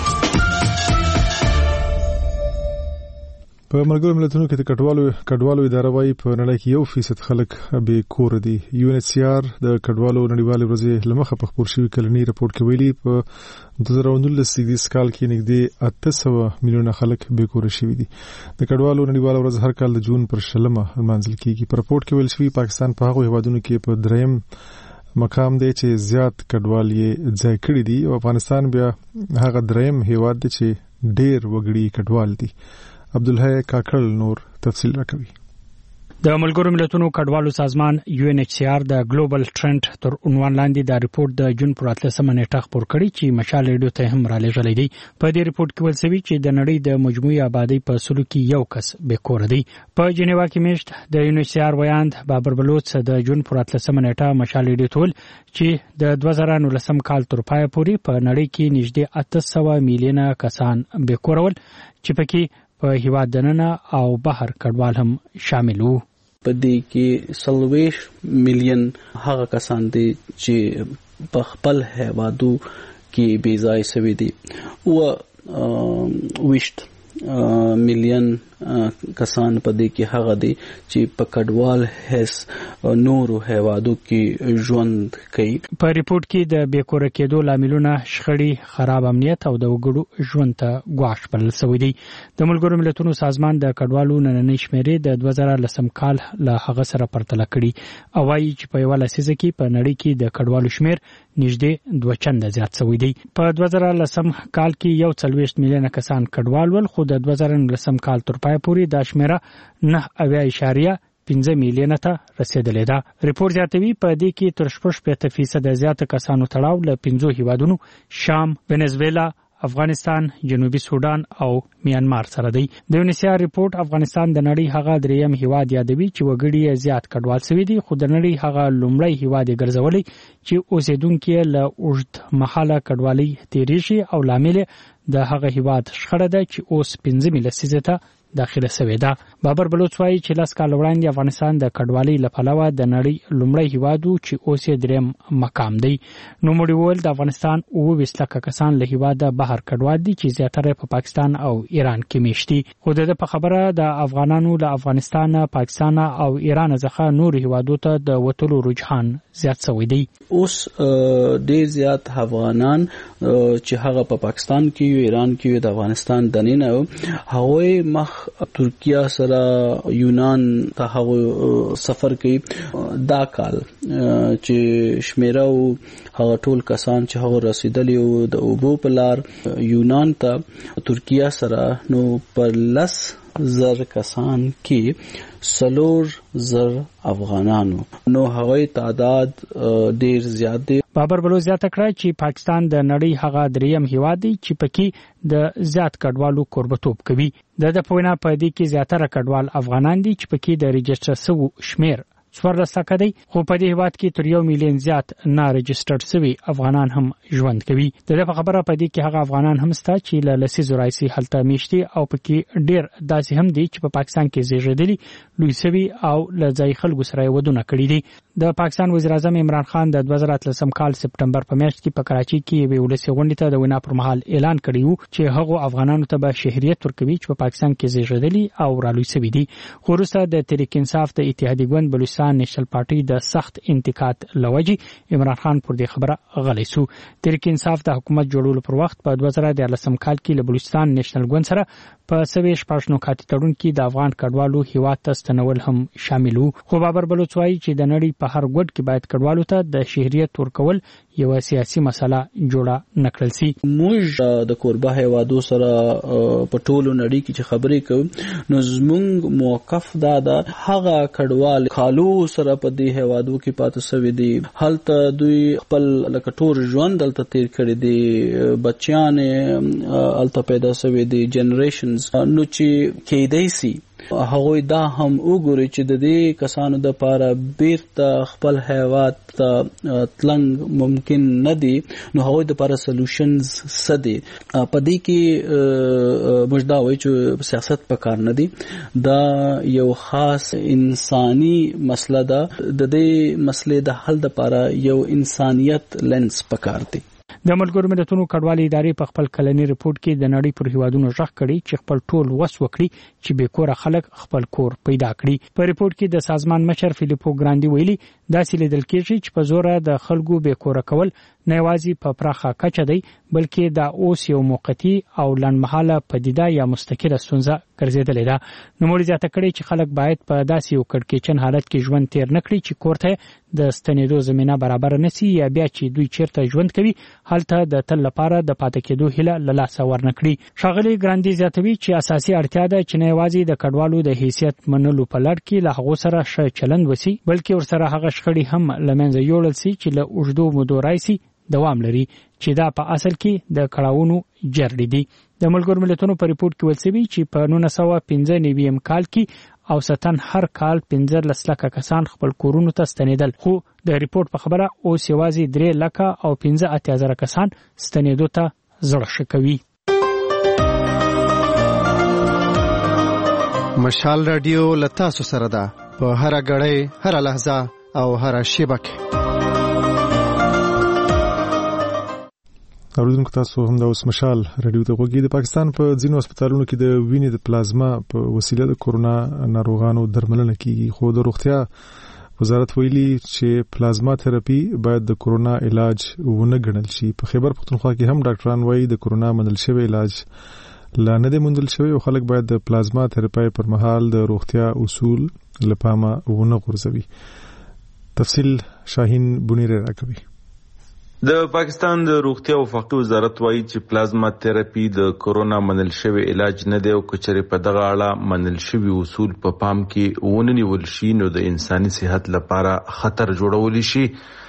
په ملګرو ملتونو کې د کډوالو کډوالو اداره وايي په نړۍ کې یو فیصد خلک بې کور دي. یو ان ایچ سی آر د کډوالو نړیوالې ورځې لمخه په خبر شوی کلنی رپورت کې ویلي په دوه زره نولس کال کې نږدې اته سوه میلیونه خلک بې کور شوي دي. د کډوالو نړیواله ورځ هر کال د جون پر شلمه لمانځل کیږي. په رپورت کې ویل شوی پاکستان په هغو هیوادونو کې په دریم مقام دی چې زیات کډوال یې ځای کړي دي او افغانستان بیا هغه دریم هیواد دی چې ډېر وګړي کډوال دي. عبدالحی کاکړ نور تفصیل راکوي. د ملګرو ملتونو کډوالو سازمان یو ان ایچ سی آر د ګلوبل ټرند تر عنوان لاندې د ریپورت د جون پر اتلسمه نیټه خپور کړی چې مشال ریډیو ته هم را لېږلی دی. په دې ریپورت کې ویل شوی چې د نړۍ د مجموعي آبادی په سلو کې یو کس بې کوره دی. په جنیوا کې میشت د یو ان ایچ سی آر ویاند بابر بلوچ د جون پر اتلسمه نیټه مشال ریډیو ته ویل چې د دوه زره نولسم کال تر پایه پورې په نړۍ کې نږدې اته سوه میلیونه کسان بې کوره ول چې پکې په هیواد دننه او بهر کډوال هم شامل وو. په دې کې سلويش میلیون هغه کسان دي چې په خپل هیوادو کې بې ځای شوي دي او وشت میلیون کسان په دې کې هغه دي چې په کډوال هیڅ نورو هیوادو کې ژوند کوي. په ریپورت کې د بې کوره کېدو لاملونه شخړې، خراب امنیت او د وګړو ژوند ته ګواښ بلل شوی دی. د ملګرو ملتونو سازمان د کډوالو نننۍ شمېرې د دوه زره لسم کال له هغه سره پرتله کړي او وایي چې په یوه لسیزه کې په نړۍ کې د کډوالو شمېر نږدې دوه چنده زیات شوی دی. په دوه زره لسم کال کې یو څلوېښت میلیونه کسان کډوال ول، خو د دوه زره نولسم کال تر پای پورې دا شمیره نه اویا اشاریه پنځه میلیونه ته رسیدلې ده. ریپورت زیاتوي په دې کې تر شپږ شپېته فیصده زیاته کسانو تړاو له پنځو هیوادونو شام، وینزویلا، افغانستان، جنوبي سودان او میانمار سره دی. د یو ان ایچ سی آر ریپورت افغانستان د نړۍ هغه دریم هیواد یادوي چې وګړي یې زیات کډوال شوي دي، خو د نړۍ هغه لومړی هیواد یې ګرځولی چې اوسیدونکي یې له اوږد مهاله کډوالۍ تېرېږي او لامل د هغه هیواد شخړه ده چې اوس پنځمې لسیزې ته داخله شوې ده. بابر بلوچ وایي چې لس کاله وړاندې افغانستان د کډوالۍ له پلوه د نړۍ لومړی هیواد و چې اوس یې دریم مقام دی. نوموړي وویل د افغانستان اووه ویشت لکه کسان له هیواده بهر کډوال دي چې زیاتره په پاکستان او ایران کې میشت دي. خو د ده په خبره د افغانانو له افغانستان، پاکستان او ایران څخه نورو هیوادو ته د وتلو رجحان زیات شوی دی. اوس ډېر زیات افغانان چې هغه په پاکستان کې یو، ایران کې یو، د افغانستان دننه هغوی مخ ترکیه سره یونان ته هغه سفر کوي. دا کال چې شمیره او هغه ټول کسان چې هغه رسیدلی او د اوبو په لار یونان ته ترکیه سره نو پر لس زر کسان کې سلور زر افغانانو نو هغوی تعداد ډیر زیات دی. بابر بلوچ زیاته کړه چې پاکستان د نړۍ هغه دریم هیواد دی چې پکې د زیات کډوالو کوربتوب کوي. د د په وینا په دې کې زیاتره کډوال افغانان دي چې پکې د رجسټر شوو شمیر څوارلس لکه دی، خو په دې هیواد کې تر یو میلیون زیات نه رجسټرډ شوي افغانان هم ژوند کوي. د دې په خبره په دې کې هغه افغانان هم شته چې له لسیزو راهیسې هلته میشت دي او پکې ډېر داسې هم دي چې په پاکستان کې زیږېدلي، لوی شوي او له ځایي خلکو سره یې ودونه کړي دي. د پاکستان وزیر اعظم عمران خان د دوه زره اتلسم کال سپټمبر په میاشت کې په کراچۍ کې یوې ولسي غونډې ته د وینا پر مهال اعلان کړی و چې هغو افغانانو ته به شهریت ورکوي چې په پاکستان کې زیږېدلي او رالوی شوي دي. خو وروسته د تحریک انصاف د اتحادیه ګوند بلوچستان نیشنل پارټي د سخت انتقاد لوجې عمران خان پر دې خبره غلی سو. تحریک انصاف د حکومت جوړولو پر وخت په دوه زره دیارلسم کال کې له بلوچستان نیشنل ګوند سره په سوي شپږ نکاتي تړون کې د افغان کډوالو هیواد ته ستنول هم شامل وو. خو بابر بلوچ وایي چې د نړۍ په هر ګوټ کې باید کډوالو ته د شهریت ورکول یو سیاسي مسله جوړه نکړل سي. موږ د کوربه هیوادو سره په ټولو نړۍ کې چې خبرې کوو نو زموږ موقف دا ده هغه کډوال خالو سره په دې هیوادو کې پاتې شوي دي، هلته دوی خپل لکه ټول ژوند دلته تیر کړی دي، بچیان هلته پیدا شوي دي، جنریشنز نو چې کېدای سي هغه دا هم وګوري چې د دې کسانو د لپاره بیرته خپل هیواد ته تلنګ ممکن نه دي نو هغه د لپاره سولوشنز سدي په دې کې مجدا وایي چې سیاست پکار نه دي دا یو خاص انساني مسله ده د دې مسلې د حل لپاره یو انسانيت لینس پکار دی د ملګرو ملتونو کډوالۍ ادارې په خپل کلنی رپورت کې د نړۍ پر هیوادونو ژغ کړي چې خپل ټول وس وکړي چې به کور خلک خپل کور پیدا کړي په رپورت کې د سازمان مشر فیلیپو ګراندي ویلي دا سیل دل کېږي چې په زور د خلکو به کور کول نه یوازې په پراخه کچه دی بلکې دا اوس یو موقتی او لنډمحاله پدیده یا مستقره ستونزه ګرځېدلې ده نو موږ زیاته کړی چې خلک باید په داسې یو کړکېچن حالت کې ژوند تیر نه کړي چې کور ته د ستنېدو زمينه برابر نشي یا بیا چې دوی چیرته ژوند کوي هلته د تل لپاره د پاتې کېدو هیله له لاسه ورنکړي شاغلي ګراندي زیاتوي چې اساسي اړتیا ده چې نه یوازې د کډوالو د حیثیت منلو په لړ کې له هغه سره ښه چلند وسی بلکې ورسره هغه شخړې هم لمنځه یوړل سي چې له اوږدو مودو راځي دوام لري چې دا په اصل کې د کړهونو جرړې دي د ملګرو ملتونو په ریپورت کې ویل شوی چې په نولس سوه پنځه نوي کال کې اوسطن هر کال پنځه لکه کسان خپل کورونو ته ستنېدل خو د ریپورت په خبره اوس یوازې درې لکه او پنځه اتیا زره کسان ستنېدو ته زړه ښه کوي مشال رادیو لتاسو سره ده په هر غړې هر لحظه او هر شیبه کې اوریدونکو تاسو هم د اوس مشال رادیو ته غوږی د پاکستان په ځینو هسپتالونو کې د وینې د پلازما په وسیله د کورونا ناروغانو درملنه کیږي خو د روغتیا وزارت ویلي چې پلازما تھراپي باید د کورونا علاج ونه ګڼل شي په خیبر پختونخوا کې هم ډاکټران وایي د کورونا منل شوی علاج لا نه دی موندل شوی او خلک باید د پلازما تھراپي پر مهال د روغتیا اصول لپاره ونه غورځوي تفصیل شاهین بنیر راکوي د پاکستان د روغتیا او وفاقي وزارت وایي چې پلازما تھراپي د کورونا منل شوی علاج نه دی او کچره په دغه اړه منل شوی اصول په پام کې وننیول شي نو د انساني صحت لپاره خطر جوړول شي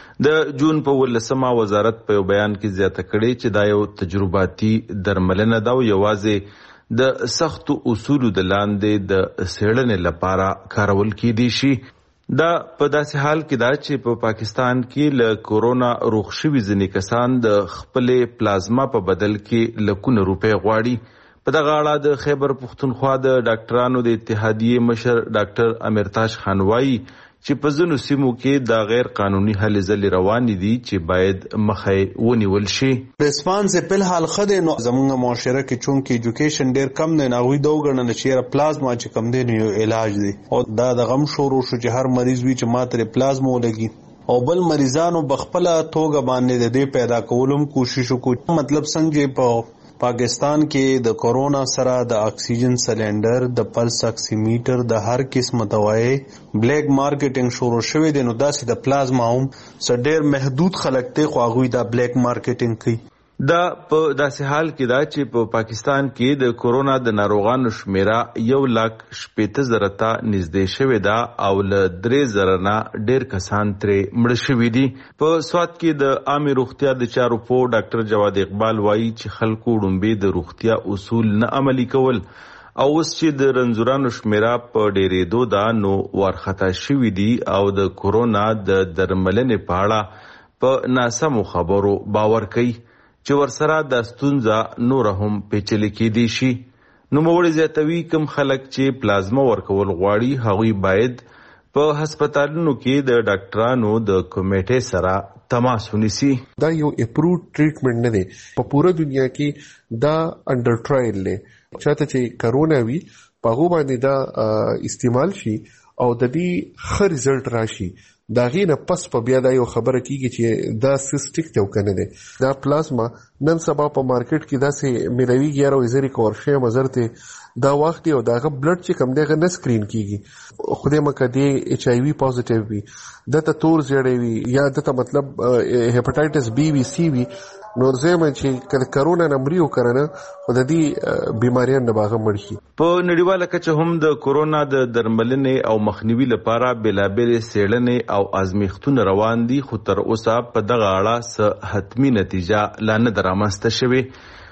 د جون په ولسمه وزارت په بیان کې زیاته کړې چې دا یو تجرباتي درملنه ده او یوازې د سخت اصول د لاندې د سیړنې لپاره کارول کېدی شي دا په داسې حال کې دا چې په پاکستان کې له کورونا روغ شوي ځینې کسان د خپل پلازما په بدل کې لکونه روپۍ غواړي په دغه اړه د خیبر پختونخوا د ډاکټرانو د اتحادیې مشر ډاکټر امرتاج خان وایي چې په ځینو سیمو کې دا غیر قانوني هلې ځلې روانې دي چې باید مخه ونیول شي ریسپانس په حال خده نو زموږ معاشره کې چونکه ایجوکیشن ډیر کم نه ناوي دوغړنه چې پلازما چې کم دی نو علاج دی او دا د غم شروع شو چې هر مریض وی چې ماته پلازما ولګي او بل مریضانو بخپله توګه باندې د دې پیدا کولم کوشش وکړو مطلب څنګه په پاکستان کې د کورونا سره د اکسیجن سلندر د پلس اکسیمیټر د هر قسم دوايي بلیک مارکیټینګ شروع شوی دی نو داسې د پلازما هم سډیر محدود خلک ته خواغوي د بلیک مارکیټینګ کوي دا په داسې حال کې دا چې په پاکستان کې د کورونا د ناروغانو شمیره یو لک شپېته زره ته نږدې شوې ده او له درې زره نه ډېر کسان ترې مړه شوي دي په سوات کې د عامې روغتیا د چارو پوه ډاکټر جواد اقبال وایي چې خلکو ډومبې د روغتیا اصول نه عملي کول او اوس چې د رنځورانو شمیره په ډېرېدو ده نو وارخطا شوي دي او د کورونا د درملنې په اړه په ناسمو خبرو باور کوي چې ورسره د ستونزه نور هم پیچلې کېدی شي نو موږ زیاتوي کوم خلک چې پلازما ورکول غواړي هغوی باید په هسپتالونو کې د ډاکټرانو د کمیټې سره تماس ونیسي دا یو اپرووډ ټریټمنټ نه دی په پوره دنیا کې دا انډر ټرایل دی چاته چې کرونا وي په هغه باندې دا استعمال شي او د دې ښه ریزلټ راشي دا غینه پس په بیا دا یو خبره کیږي چې دا سیستیک ته وکنه دي دا پلازما نن سبا په مارکیټ کې دا سه ملوي ګیارو زری کورشه مزرته دا وخت یو دا بلډ چې کم دیغه نه سکرین کیږي خوده مکه دی ایچ ای وی پوزټیو وي دته تور زیړې وي یا دته مطلب هپاتایټس بی وی سی وی نور زما چې کله کرونا نمبریو کرنه خو د دې بیماریان نه باغه مړ شي په نړیواله کچه هم د کورونا د درملنې او مخنیوي لپاره بلابل سیړنې او ازمیختونه روان دي خو تر اوسه په دغه اړه څه حتمی نتیجه لا نه درامسته شوه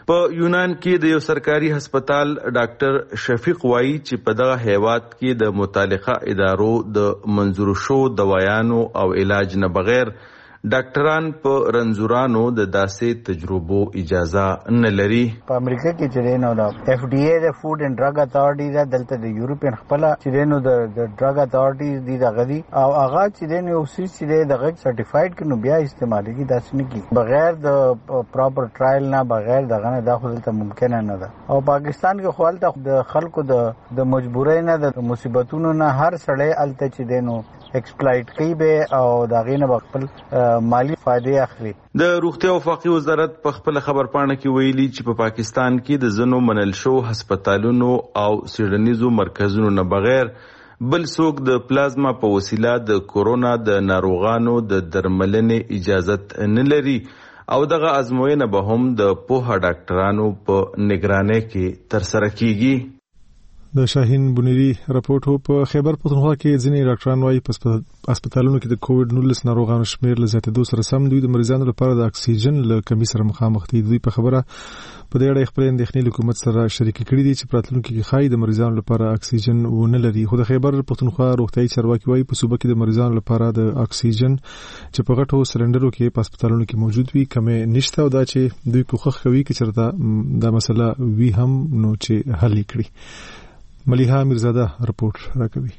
په یونان کې د یو سرکاري هسپتال ډاکټر شفیق وایي چې په دغه هیواد کې د متعلقه ادارو د منظور شو دوايانو او علاج نه بغیر ډاکټران په رنځورانو د داسې تجربو اجازه نه لري. په امریکا کې چې نو د اف ډي اي د فود اینڈ ډرګ اتھارټي دا دلته د یورپین خپل چې نو د ډرګ اتھارټي دی د غدي او هغه چې نو اوسې چې د غږ سرټیفاید کینو بیا استعمالي کی داسې نه کی بغیر د پراپر ټرایل نه بغیر دغه نه داخل ته ممکن نه ده. او پاکستان کې خپل د خلکو د د مجبورۍ نه د مصیبتونو نه هر سړی الته چې نو ایکسپلایټ کوي به او دغه نه خپل مالی فائدې اخلي. د روغتیا او وفاقي وزارت په خپل خبرپاڼه کې ویلي چې په پا پاکستان کې د زنو منل شو هسپتالونو او سیډنیزو مرکزونو نه بغیر بل څوک د پلازما په وسیله د کورونا د ناروغانو د درملنې اجازت نه لري او دغه ازموینه به هم د پوهه ډاکټرانو په نگرانۍ کې ترسره کیږي. د شاهین بنيري راپورټ په خیبر پختونخوا کې ځینې ډاکټران وايي په هسپتالونو کې د کووډ نولس ناروغانو شمېر له زیاتېدو سره سم دوی د مریضانو لپاره د اکسیجن له کمی سره مخامخ دي. دوی په خبره په دې اړه خپل اندېښنې حکومت سره شریک کړي دي چې پراتلونکو کې خای د مریضانو لپاره اکسیجن ونه لري. خو د خیبر پختونخوا روغتيایي چارواکي وايي په صوبه کې د مریضانو لپاره د اکسیجن چې په غټو سلندرو کې په هسپتالونو کې موجود وي کمې نشته او دا چې دوی کوښښ کوي چې چرته دا مسله وی هم نو چې حل کړي. ملیحه میرزاده رپورټ راکوي.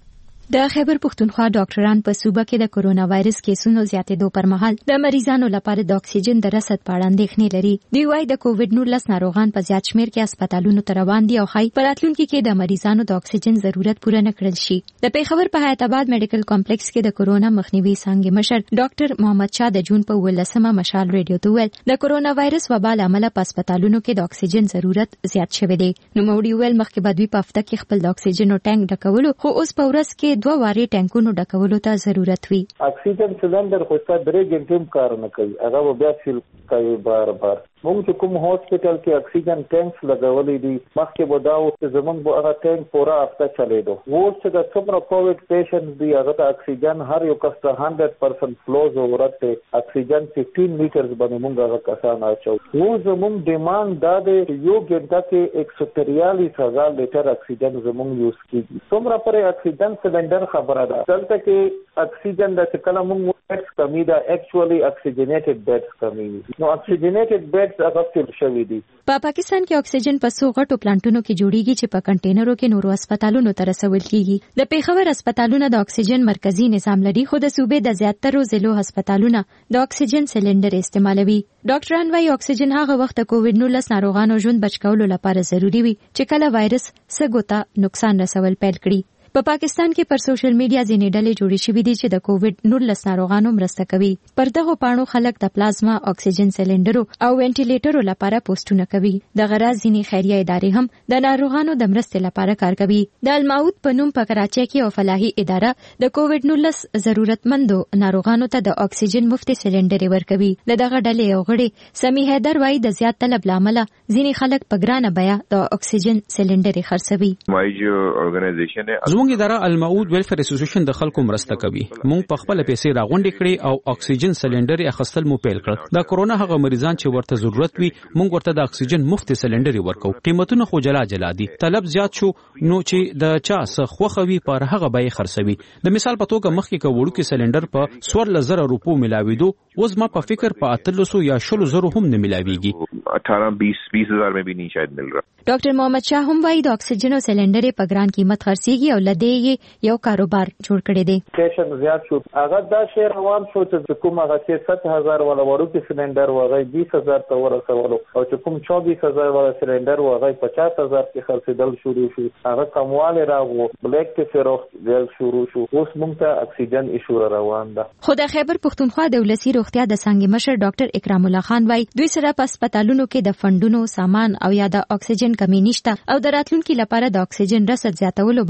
د خیبر پختونخوا ډاکټران په صوبه کې د کورونا وایرس کیسونو زیاتېدو پر مهال د مریضانو لپاره د اکسیجن د رسد په اړه اندېښنې لري. دوی وايي د کووډ نولس ناروغان په زیات شمېر کې هسپتالونو ته روان دي او خای په راتلونکي کې د مریضانو د اکسیجن ضرورت پوره نه کړل شي. د پیښور په حیات آباد میډیکل کمپلیکس کې د کورونا مخنیوي څانګې مشر ډاکټر محمد شاه د جون په ولسمه مشال ریډیو ته ویل د کورونا وایرس وبا له امله په هسپتالونو کې د اکسیجن ضرورت زیات شوی دی. نو موړي ویل مخکې به دوی په هفته کې خپل د اکسیجن ټانک ډکولو خو اوس په ورځ کې دوه واري ټانکونو ډکولو ته ضرورت وي. اکسیجن سلندر خو څه درې غنټې کار نه کوي هغه بیا فیل کوي بار بار. موږ چې کوم هاسپټل کې اکسیجن ټانکس لګولې دي مخکې به دا او زمونږ به هغه ټانک پورا هفته چلیدو. اوس چې د څومره کووډ پیشنټ دی هغه ته اکسیجن هر یو کس ته هندرد پرسنټ فلو ضرورت دی. اکسیجن پنځه میټرز باندې موږ هغه کسان اچو. نو زمونږ ډیماند دا دی یو ګنټه کې ایک سو تریالیس هزار لیټر اکسیجن زمونږ یوز کیږي. څومره پرې اکسیجن سلندر خبره ده دلته کې اکسیجن د کله موږ بیډز کمی ده اکچولی اکسیجنیټډ بیډز کمی نو اکسیجنیټډ بیډز اغفل شوی دي. په پاکستان کې اکسیجن په څو غټو پلانټونو کې جوړیږي چې په کنټینرو کې نورو هسپتالونو ته رسول کیږي. د پیښور هسپتالونه د اکسیجن مرکزی نظام لري خو د صوبې د زیاترو ضلعو هسپتالونه د اکسیجن سلندر استعمالوي. ډاکټران وايي اکسیجن هغه وخت د کووډ نولس ناروغانو ژوند بچ کولو لپاره ضروری وي چې کله وایرس سږو ته نقصان رسول پیل کړي. په پاکستان کې پر سوشل میډیا ځینې ډلې جوړې شوې دي چې د کووډ نولس ناروغانو مرسته کوي. پر دغه پاڼو خلک د پلازما اکسیجن سلندرو او وینټیلیټرو لپاره پوسټونه کوي. د غرض ځینې خیریه ادارې هم د ناروغانو د مرستې لپاره کار کوي. د الماوت په نوم په کراچۍ کې او فلاحي اداره د کووډ نولس ضرورتمندو ناروغانو ته د اکسیجن مفت سلندر ورکوي. د دغه ډلې یو غړي سمی حیدر وايي د زیات طلب لامل ځینې خلک په ګرانه بیه د اکسیجن سلندر خرڅوي. مای جو ارګنایزیشن زموږ اداره المعود ویلفیر اسوسییشن د خلکو مرسته کوي. موږ په خپل پیسې راغونډې کړې او اکسیجن سلندر اخیستل مو پیل کړ. د کورونا هغه مریضان چې ورته ضرورت وي موږ ورته د اکسیجن مفت سلندر ورکو. قیمتونه خو جلا جلا دي. طلب زیات شو نو چې د چا څه خوخوي پر هغه به خرڅوي. د مثال په توګه مخکې کا وړو کې سلندر په سوړ لزر روپو ملاويدو اوس ما په فکر په اتلسو یا شلو زرو هم نه ملاويږي. अठारह बीस बीस हजार में भी नहीं शायद मिल रहा. ډاکټر محمد شاه هم وايي د اکسیجن او سلندر په ګران قیمت خرڅيږي او لدې یو کاروبار جوړ کړی دی. پیشن زیات شو هغه دا شی روان شو چې کوم هغه چې سات هزار ولا ورو کې سلندر وغه بیس هزار ته ورسولو او چې کوم چوبیس هزار ولا سلندر وغه پچاس هزار کې خرڅېدل شروع شو. هغه کمواله راغو بلیک کې فروخت ول شروع شو. اوس موږ ته اکسیجن ایشو روان ده. خو د خیبر پختونخوا د ولسی روغتیا د څنګه مشر ډاکټر اکرام الله خان وايي دوی سره په هسپتالونو کې د فندونو سامان او یا د اکسیجن کمی نشته او د راتلونکو لپاره د اکسیجن رسد زیاتولو باندې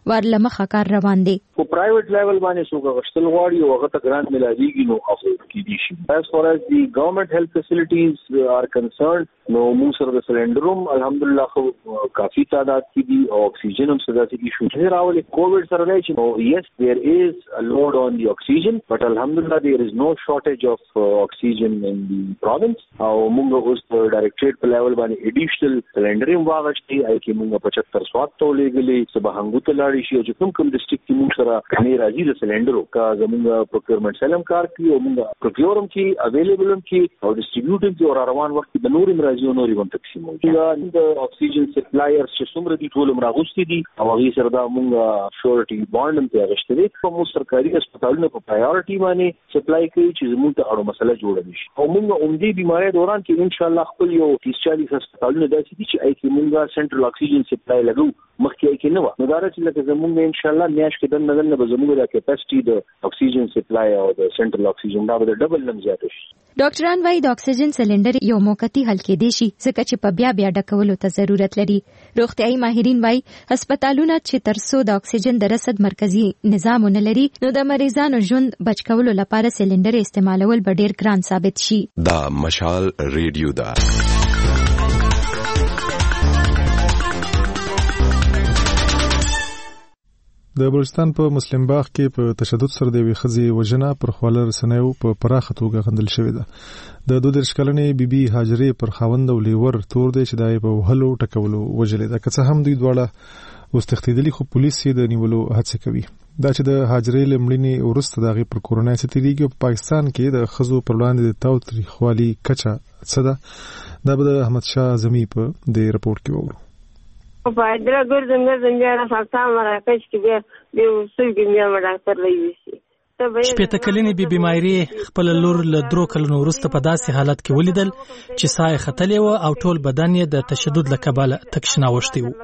ورلمخه کار روان دی. په پرایویټ لیول باندې څوک غشتل غواړي او هغه ته ګرانټ ملایږي نو افورد کیدی شي. as far as the government health facilities are concerned نو موږ سره د سلندروم الحمدلله خو کافي تعداد کې دي او اکسیجن هم سره دي شو چې راولي کووډ سره نه چې نو yes there is a load on the oxygen but alhamdulillah there is no shortage of uh, oxygen in the province. او موږ اوس په ډایریکټریټ په لیول باندې اډیشنل سلندریم واغشتي اې کې موږ پچهتر سوات تولېګلې صبح هنګو ته لاړ شي او چې کوم کوم ډیسټریکټ کې موږ سره کني راځي د سلندرو کا زموږ پروکیورمنت سلم کار کوي او موږ پروکیورم کې اویلیبل هم کې او ډیسټریبیوټر کې او روان وخت د نورم راځي او نورم تقسیم وي. د اکسیجن سپلایرز چې څومره دي ټول راغوستي دي او هغه سره دا موږ شورټي بانډ هم ته غشتري په مو سرکاري هسپتالونو په پرایورټي باندې سپلای کوي چې زموږ ته اړو مسله جوړه شي. او موږ عمدي بیماری دوران کې ان شاء الله خپل یو تیس چالیس هسپتالونه داسې دي چې اې کې موږ سنټرل اکسیجن سپلای لګو مخکې کې نه و. نو دا چې لکه زموږ ان شاء الله میاش کې د نظر نه به زموږ د کیپاسټي د اکسیجن سپلای او د سنټرل اکسیجن دا به ډبل لم زیات شي. ډاکټران وايي د اکسیجن سلندر یو موقتی حل کېدی شي ځکه چې په بیا بیا ډکولو ته ضرورت لري. روغتيایي ماهرین وايي هسپتالونه چې ترڅو د اکسیجن د رسد مرکزی نظام نه لري نو د مریضانو ژوند بچ کولو لپاره سلندر استعمالول به ډیر ګران ثابت شي. دا مشال ریډیو دا د بلوچستان په مسلم باغ کې په تشدد سره د وی خزي وجنه پر خواله رسنیو په پراخه توګه غندل شوې ده. د دوه دیرش کلنې بیبي هاجرې پر خاوند او لیور تور دی چې دای په وهلو ټکولو وجلې ده. که څه هم دوی دواړه واستختیدلی خو پولیس یې د نیولو هڅه کوي. دا چې د هاجرې لمړینې ورسته دغه پر کورونا ستېږي په پاکستان کې د خزو پر وړاندې د تاوتریخوالي کچه څه ده دا به د احمد شاه زمي په د رپورت کې وورو. په حیدرا ګرځم ګرځم بیا را فاکتا مراکش کې بیا بیا وسوي کې بیا ډاکټر لوي شپېته کلنې بیبي مایرې خپل لور له درو کلونو وروسته په داسې حالت کې ولیدل چې ساه یې ختلې وه او ټول بدن یې د تشدد له کبله تک شنه اوښتی و.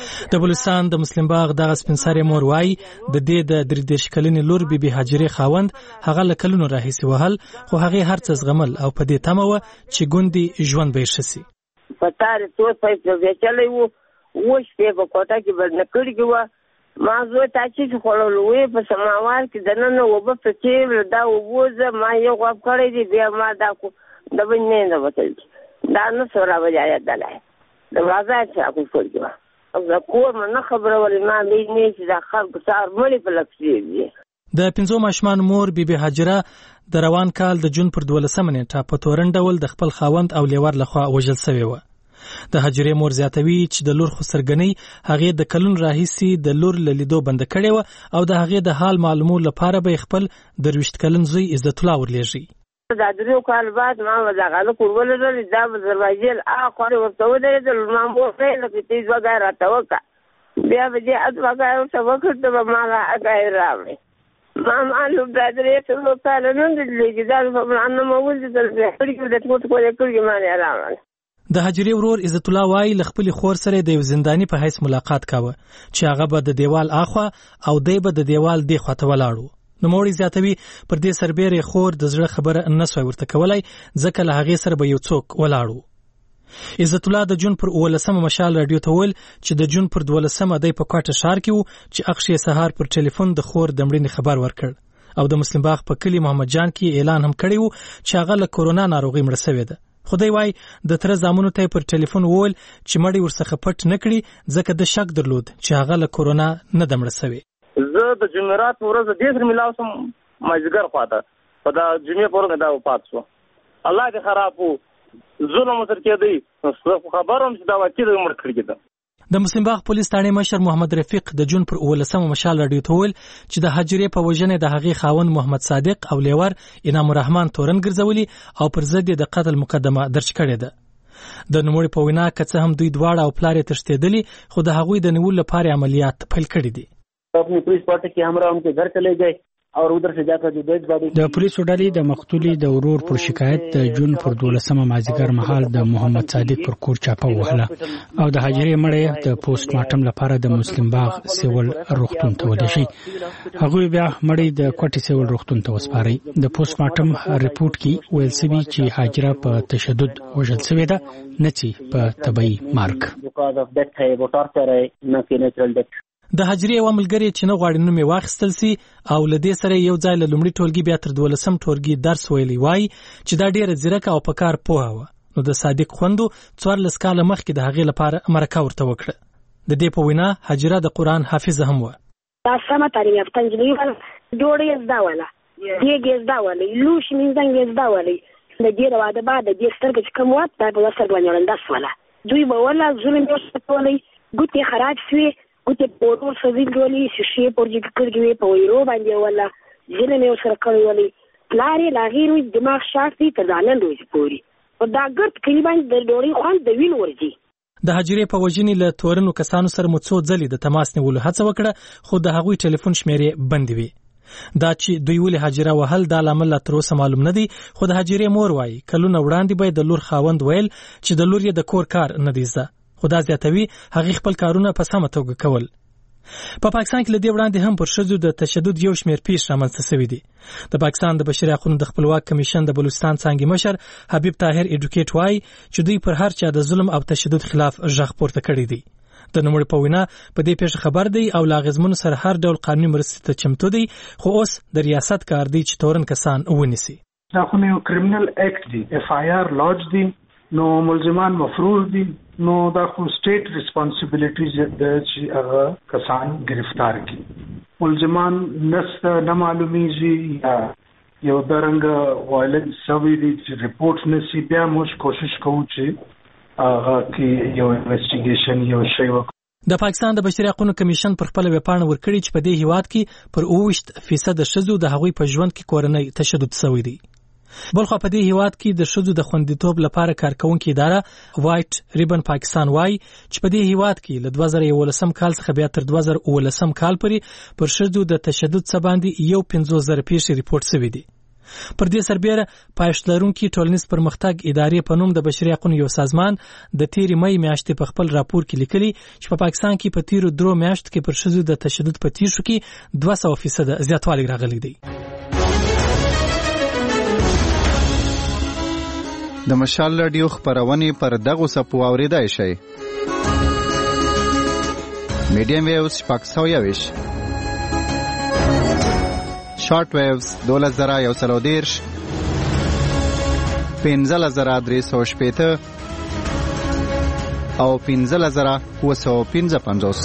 د بلوچستان د مسلم باغ دغه سپین سرې مور وایي د دې د درې دېرش کلنې لور بیبي هاجرې خاوند هغه له کلونو راهیسې وهل خو هغې هر څه زغمل او په دې تمه وه چې ګوندې ژوند به یې ښه سي. په تارې تور پیسې ویچلی و اوه شپې په کوټه کې بد نه کړي وه ما زوی ته چې خوړلو وې په سماوار کې دننه اوبه پکې دا اوبه زه ما یو غواب کړی دی بیا ما دا د بنې نه وتل دا نه سو راوځایدلی د بازار چې اکو کړي وه او د کور نه خبره ولې ما مې چې دا خلکو سهار مړي په لپسې دي. د پنځو ماشومان مور بیبي هاجره د روان کال د جون پر دولسمه نیټه په تورن ډول د خپل خاوند او لیور لخوا وژل سوې وه. د هاجرې مور زیاتوي چې د لور خسرګنۍ هغې د کلون راهیسې د لور له لیدو بنده کړې وه او د هغې د حال معلومولو لپاره به یې خپل درویشت کلن زوی عزت الله ورلیږي. دا دریو کال بعد ما به دغه هلک ورولېدل دا به دروازې اخوا ورته ودرېدل ما مور نه لکه تیز وګای راته وکړه بیا به دې ادوګای ورته وکړ ته به ما هغه راوړې ما معلوم دا درې څلور کاله نه دي لیږي دا په معنه مو ولیدل کړي د ټوټ کولې کړي ما نه راوړل. د هاجرې ورور عزت الله وایي له خپلې خور سره د یو زنداني په حیث ملاقات کاوه چې هغه به د دیوال اخوا او دی به د دیوال دی خواته ولاړ و. نوموړی زیاتوي پر دې سربیرې خور د زړه خبره نه سوی ورته کولی ځکه له هغې سره به یو څوک ولاړ و. عزت الله د جون پر اوولسمه مشال راډیو ته ویل چې د جون پر دولسمه دی په کوټه ښار کې و چې اخښې سهار پر ټلیفون د خور د مړینې خبر ورکړ او د مسلم باغ په کلي محمد جان کې اعلان هم کړی و چې هغه له کورونا ناروغۍ مړه سوې ده. خدای وای د تر زامنو ته پر ټلیفون وول چې مړی ورڅخه پټ نه کړي ځکه د شک درلود چې هغه له کورونا نه د مړه سوی. زه د جمعرات ورځ ډېر ملاو سم مازیګر خواته په دا جمعې پر ورځ دا وفات شو. الله دې خراب وو ظلم سره کېدی خبر هم چې دا واقع د مړ کړی ده. د مسلم باغ پولیس تاڼې مشر محمد رفیق د جون پر اوولسمه مشال راډیو ته ویل چې د هاجرې په وژنې د هغې خاوند محمد صادق او لیور انعام الرحمن تورن ګرځولي او پر ضد د قتل مقدمه درج کړې ده. د نوموړي په وینا که څه هم دوی دواړه او پلار یې تښتېدلي خو د هغوی د نیولو لپاره عملیات پیل کړي دي. اپنی پولیس پارٹی کی ہمراہ ان کے گھر چلے گئے اور ادھر سے جا کر جو دیش بادی د پولیسو ډلې د مقتولي د ورور پر شکایت د جون پر دولسمه مازیګر مهال د محمد صادق پر کور چاپه وهله او د هاجرې مړی د پوسټ مارټم لپاره د مسلم باغ سیول روغتون ته ولېږي. هغوی بیا مړی د کوټې سیول روغتون ته وسپارئ. د پوسټ مارټم رپورټ کې ویل سوي چې هاجره په تشدد وژل سوې ده نه چې په طبیعي مرګ. د حجرې یو ملګری چې نه غواړي نوم یې واخیستل سي او له دې سره یو ځای له لومړي ټولګي بیا تر دولسم ټولګي درس ویلی وای چې دا ډیره ځیرکه او په کار پوهه وه. نو د صادق خوندو څوارلس کاله مخکې د هغې لپاره مرکه ورته وکړه. د دې په وینا حجره د قرآن حافظه هم وه. دا سمه تعلیم یافته نجلۍ وه، ډوډۍ یې زده وله، دیګ یې زده ولی، لوښي مینځنګ یې زده ولی. د دې د واده بعد د دې سترګه چې کوم وه دا په دوه سترګو باندې ړنده سوله. دوی به وله ظلم یې ورسره کولی، ګوتې خراب سوې، ګوتې په ورور سوځېدلې، شیشې یې پرجې کړې وې، په ویرو باندې یې وله ظلم یې ورسره کړی ولی. پلار یې له هغې روز دماغ شاک دی تر دا نن ورځې پورې. په دا ګرد کلي باندې د ډوډۍ خوند د وینو ورځي. د حجرې په وژنې له تورنو کسانو سره مو څو ځلې د تماس نیولو هڅه وکړه، خو د هغوی ټلیفون شمیرې بندې وې. دا چې دوی ولې حجره وهل دا لامل لا تر اوسه معلوم نه دی، خو د حجرې مور وایي کلونه وړاندې به د لور خاوند ویل چې د لور یې د کور کار نه دی زده، خو دا زیاتوي هغې خپل کارونه په سمه توګه کول. په پا پاکستان کې له دې وړاندې هم پر ښځو د تشدد یو شمېر پیښ رامنځته سوي دي. د پاکستان د بشري حقوقو د خپلواک کمیشن د بلوچستان څانګې مشر حبیب طاهر ایډوکیټ وایي چې دوی پر هر چا د ظلم او تشدد خلاف غږ پورته کړی دی. د نوموړي په وینا په دې پیښه خبر دی او له اغېزمنو سره هر ډول قانوني مرستې ته چمتو دی، خو اوس د ریاست کار دی چې تورن کسان ونیسي. دا خو یو کرمینل اکټ دی، اف آی آر لاج دی، نو ملزمان مفروض دي، نو دا خو سټیټ ریسپانسیبিলিټیز د چې هغه کسان گرفتار کړي. ملزمان نست نه معلومیږي یا یو درنګ وایلنس سوي دي چې ریپورټ نسی، بیا موږ کوشش کوو چې هغه کې یو انویسټیګیشن یو شی وکړو. د پاکستان د بشري حقوقو کمیشن پر خپل ویبپاڼه ورکړي چې په دې هیواد کې پر اووه فیصد ښځو د هغوی په ژوند کې کورنۍ تشدد شوی دی. بلخو په دې هیواد کې د ښځو د خوندیتوب لپاره کارکونکې اداره وایټ ریبن پاکستان وایي چې په دې هیواد کې له دوه زره یولسم کال څخه بیا تر دوه زره اوولسم کال پورې پر ښځو د تشدد څخه باندې یو پنځوس زره پیښې ریپورټ شوي دي. پر دې سربېره پایښت لرونکي ټولنیز پرمختګ ادارې په نوم د بشري حقوقو یو سازمان د تیرې مې میاشتې په خپل راپور کې لیکلي چې په پاکستان کې په تیرو درو میاشتو کې پر ښځو د تشدد په پیښو کې دوه سوه فیصد زیاتوالی راغلی دی. د مشال رادیو خبرونه پر دغه سپو اوریدای شي. میډیم ویوز شپږ سوه یویش، شارټ ویوز دولس زره یو سل او دېرش، پنځلس زره درې سوه شپېته او پنځلس زره اووه سوه پنځه پنځوس.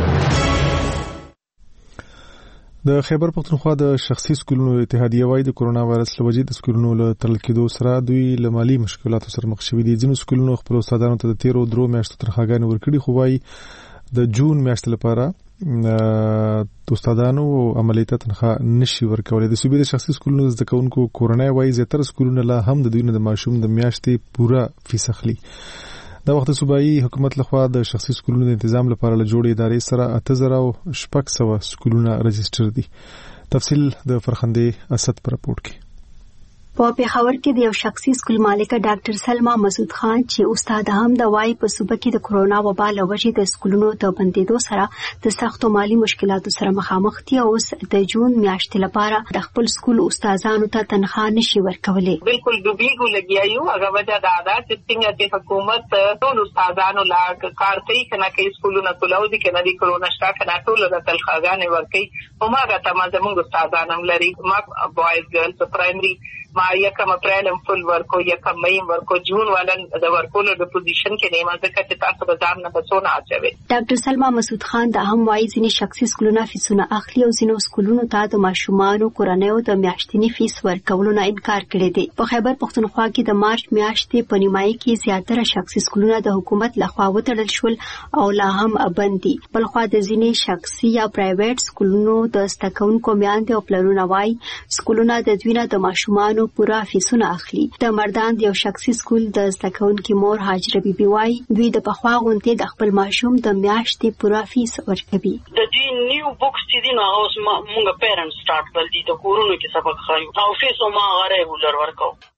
د خیبر پختونخوا د شخصي سکولونو اتحادیه وايي د کورونا وایرس له وجې د سکولونو له تړل کېدو سره دوی له مالي مشکلاتو سره مخ شوي دي. ځینو سکولونو خپل استادانو ته د تیرو درو میاشتو تنخواګانې ورکړي، خو وايي د جون میاشتې لپاره استادانو عملي ته تنخواه نشي ورکولی. د صوبې د شخصي سکولونو زده کوونکو کورنۍ وايي زیاتره سکولونه لا هم د دوی نه د ماشوم د میاشتې پوره فیس اخلي. دا وخت صوبایي حکومت لخوا د شخصي سکولونو د تنظیم لپاره له جوړې ادارې سره اته زره او شپږ سوه سکولونه رجسټر دي. تفصیل د فرخندې اسد پر راپورټ کې. په پیښور کې د یو شخصي سکول مالک ډاکټر سلما مسعود خان چې استاد هم د وای په صوبه کې د کورونا وبا له وجې د سکولونو د بندیدو سره د سختو مالی مشکلاتو سره مخامخ دي او د جون میاشتې لپاره د خپل سکول استادانو ته تنخواه نشي ورکولی. بالکل ډوبېږو لګیایو هغه وجه دا ده چې څنګه چې حکومت ټول استادانو لا کار کوي کنه کې سکولونه کولو دي کنه د کورونا شته کنه ټول د تنخواهګانې ورکوي. هماغه تمه زموږ استادان هم لري. ما بوایز ګرلز پرایمري ما یکم اپریل هم فل ورکو، یکم مئی هم ورکو، جون ولن د ورکولو د پوزیشن کې نیمه ځکه چې تاسو به ځان نه بسونه اچوي. ډاکټر سلما مسعود خان دا هم وایي ځینې شخصي سکولونه فیسونه اخلي او ځینو سکولونو ته د ماشومانو کورنیو د میاشتني فیس ورکولو نه انکار کړی دی. په خیبر پختونخوا کې د مارچ میاشتې په نیمایي کې زیاتره شخصي سکولونه د حکومت لخوا وتړل شول او لا هم بند دي. بلخوا د ځینې شخصي یا پرایویټ سکولونو د زده کوونکو میندې او پلرونه وایي سکولونه د دوی نه د ماشومانو پوره فیسونه اخلي. د مردان یو شخصي سکول د زده کوونکي مور هاجره بیبي وایي دوی د پخوا غونډې د خپل ماشوم د میاشتې پوره فیس ورکوي. د دوی نیو بوکس چې دي نو اوس موږ پیرنټ سٹارټ کړل دي د کورونو کې سبق خایو او فیس ما غره ولر ورکو.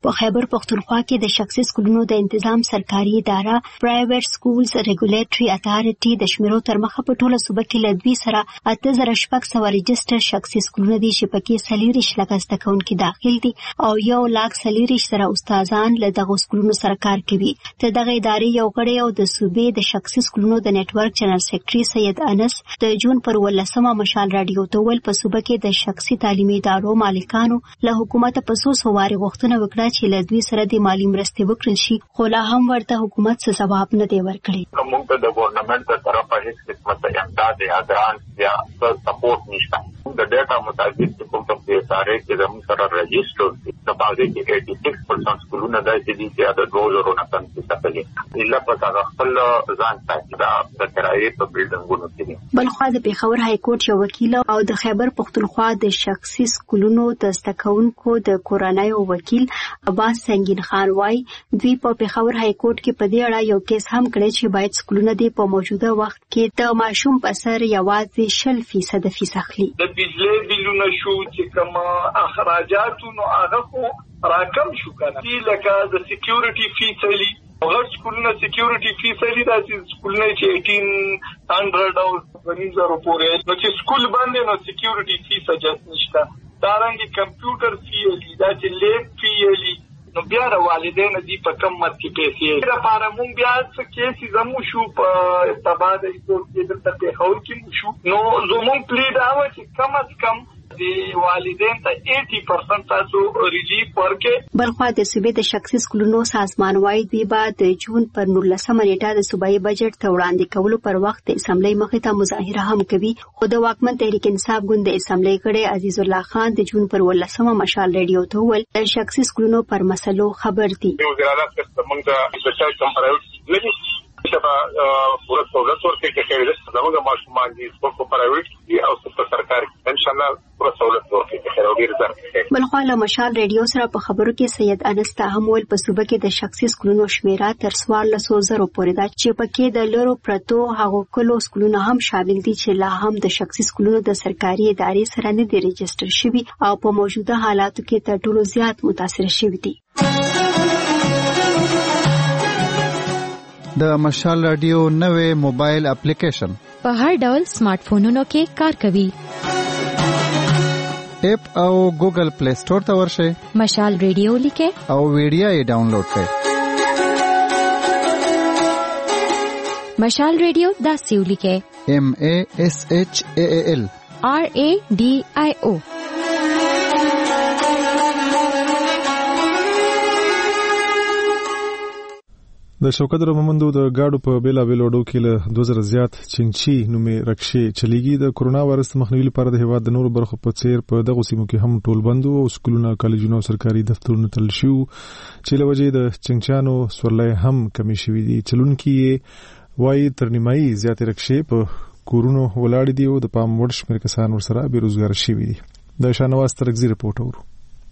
په خیبر پختونخوا کې د شخصي سکولونو د تنظیم سرکاري اداره پرایویټ سکولز ریګولیټري اتارټي د شمیرو تر مخه په ټوله صوبه کې له دوی سره اته زره شپږ سوه رجسټر شخصي سکولونه دي چې پکې څلوېښت لکه زده کوونکي داخل دي او یو لاک څلوېښت زره استادان له دغو سکولونو سره کار کوي. د دغه ادارې یو غړی او د صوبې د شخصي سکولونو د نیټورک جنرال سیکرټري سید انس د جون پر ولسمه مشال رادیو ته ویل په صوبه کې د شخصي تعلیمي ادارو مالکانو له حکومت په څو سواري غوښتنه وکړه چې له دوی سره د مالی مرستې وکړل شي، خو لا هم ورته حکومت څه ځواب نه دی ورکړی. موږ ته د ګورنمنت تر طرفه هیڅ قسمه امداد یا ګرانټ یا سپورټ نشته. د ډیټا مطابق چې کوم څه په ساره کې زموږ سره رجسټر دي د باغې کې اسی سکس پرسنټ سکولونه داسې دي چې د دوه زره نه کم څه کوي الا په هغه خپل ځان ته د کرایې په بلډینګونو کې دي. بلخوا د پیښور های کورټ یو وکیل او د خیبر پختونخوا د شخصي سکولونو د زده کوونکو د کورنۍ وکیل عباس سنگین خان وايي دوی په پیښور های کورټ کې په دې اړه یو کیس هم کړی چې باید سکولونه د په موجوده وخت کې د ماشوم په سر یوازې شل فیصد فیس اخلي. بجلی بیلونه شو چې کوم اخراجات نو هغه خو راکم شو کنه چې لکه د سکیورټي فیس علی هغه سکولونه سکیورټي فیس علی د سکولونه چې اټین هندرد او ونیزارو پورې نو چې سکول باندې نو سکیورټي فیس اجازه نشته. دارنګ کمپیوټر فی علی دا چې لیب فی علی نو بیا د والدینو دی په کم مت کې پیسې لپاره مونږ بیا څه کیسې زمو شو په تبادله کې د پیښور کې شو نو زموږ پلیډ هغه چې کم از کم د والدین ته اسی پرسنټ تاسو ریلیف ورکړي. بلخوا د صوبې د شخصي سکولونو سازمان وايي دوی به د جون پر نولسمه نیټه د صوبایي بجټ ته وړاندې کولو پر وخت د اسمبلی مخې ته مظاهره هم کوي، خو د واکمن تحریک انصاف ګوند د اسمبلی غړی عزیز الله خان د جون پر ولسمه مشال ریډیو ته ویل د شخصي سکولونو پر مسلو خبر دي. وزارت څنګه د بچای کمپاریټ لګي چې په پوره سہولت ورکړي چې خیر زموږ ماشومان دي په پرایویټ دي او په سرکاري ان شاء الله پوره سہولت ورکړي چې خیر او ډیر زر. بلخوا له مشال ریډیو سره په خبرو کې سید انس ته هم ول په صوبه کې د شخصي سکولونو شمیره تر څوارلسو زرو پورې ده چې پکې د لرو پرتو هغو کلو سکولونو هم شامل دي چې لا هم د شخصي سکولونو د سرکاري ادارې سره نه دي رجسټر شوي او په موجوده حالاتو کې تر ټولو زیات متاثر شوي دي. د مشال رادیو نوې موبایل اپلیکیشن په هر ډول سمارټ فونونو کې کار کوي. اپ او ګوګل پلی سٹور ته ورشئ، مشال ریډیو لیکئ او ویډیو یې ډاونلوډ کړئ. مشال ریډیو داسې ولیکئ ایم ای ایس ایچ ای ال آر ای ډی آی او. د شوکت رممندو د گاډو په بیلا بیل وډو کې له دوه زره زیات چنچي نومې رکشې چلیږي. د کرونا وایرس مخنیوي لپاره د هیواد د نورو برخو په څیر په دغه سیمو کې هم ټول بندو او سکولونه، کالجونه او سرکاري دفترونه تړل شو چې له وجې د چنچانو سورلۍ هم کمی شوې دي. چلونکي وايي تر نیمایي زیاتې رکشې په کورونو ولاړې دي او د پام وړ شمېر کسان ورسره بېروزګاره شوي دي. د شاهنواز ترکزي رپورټ اورو.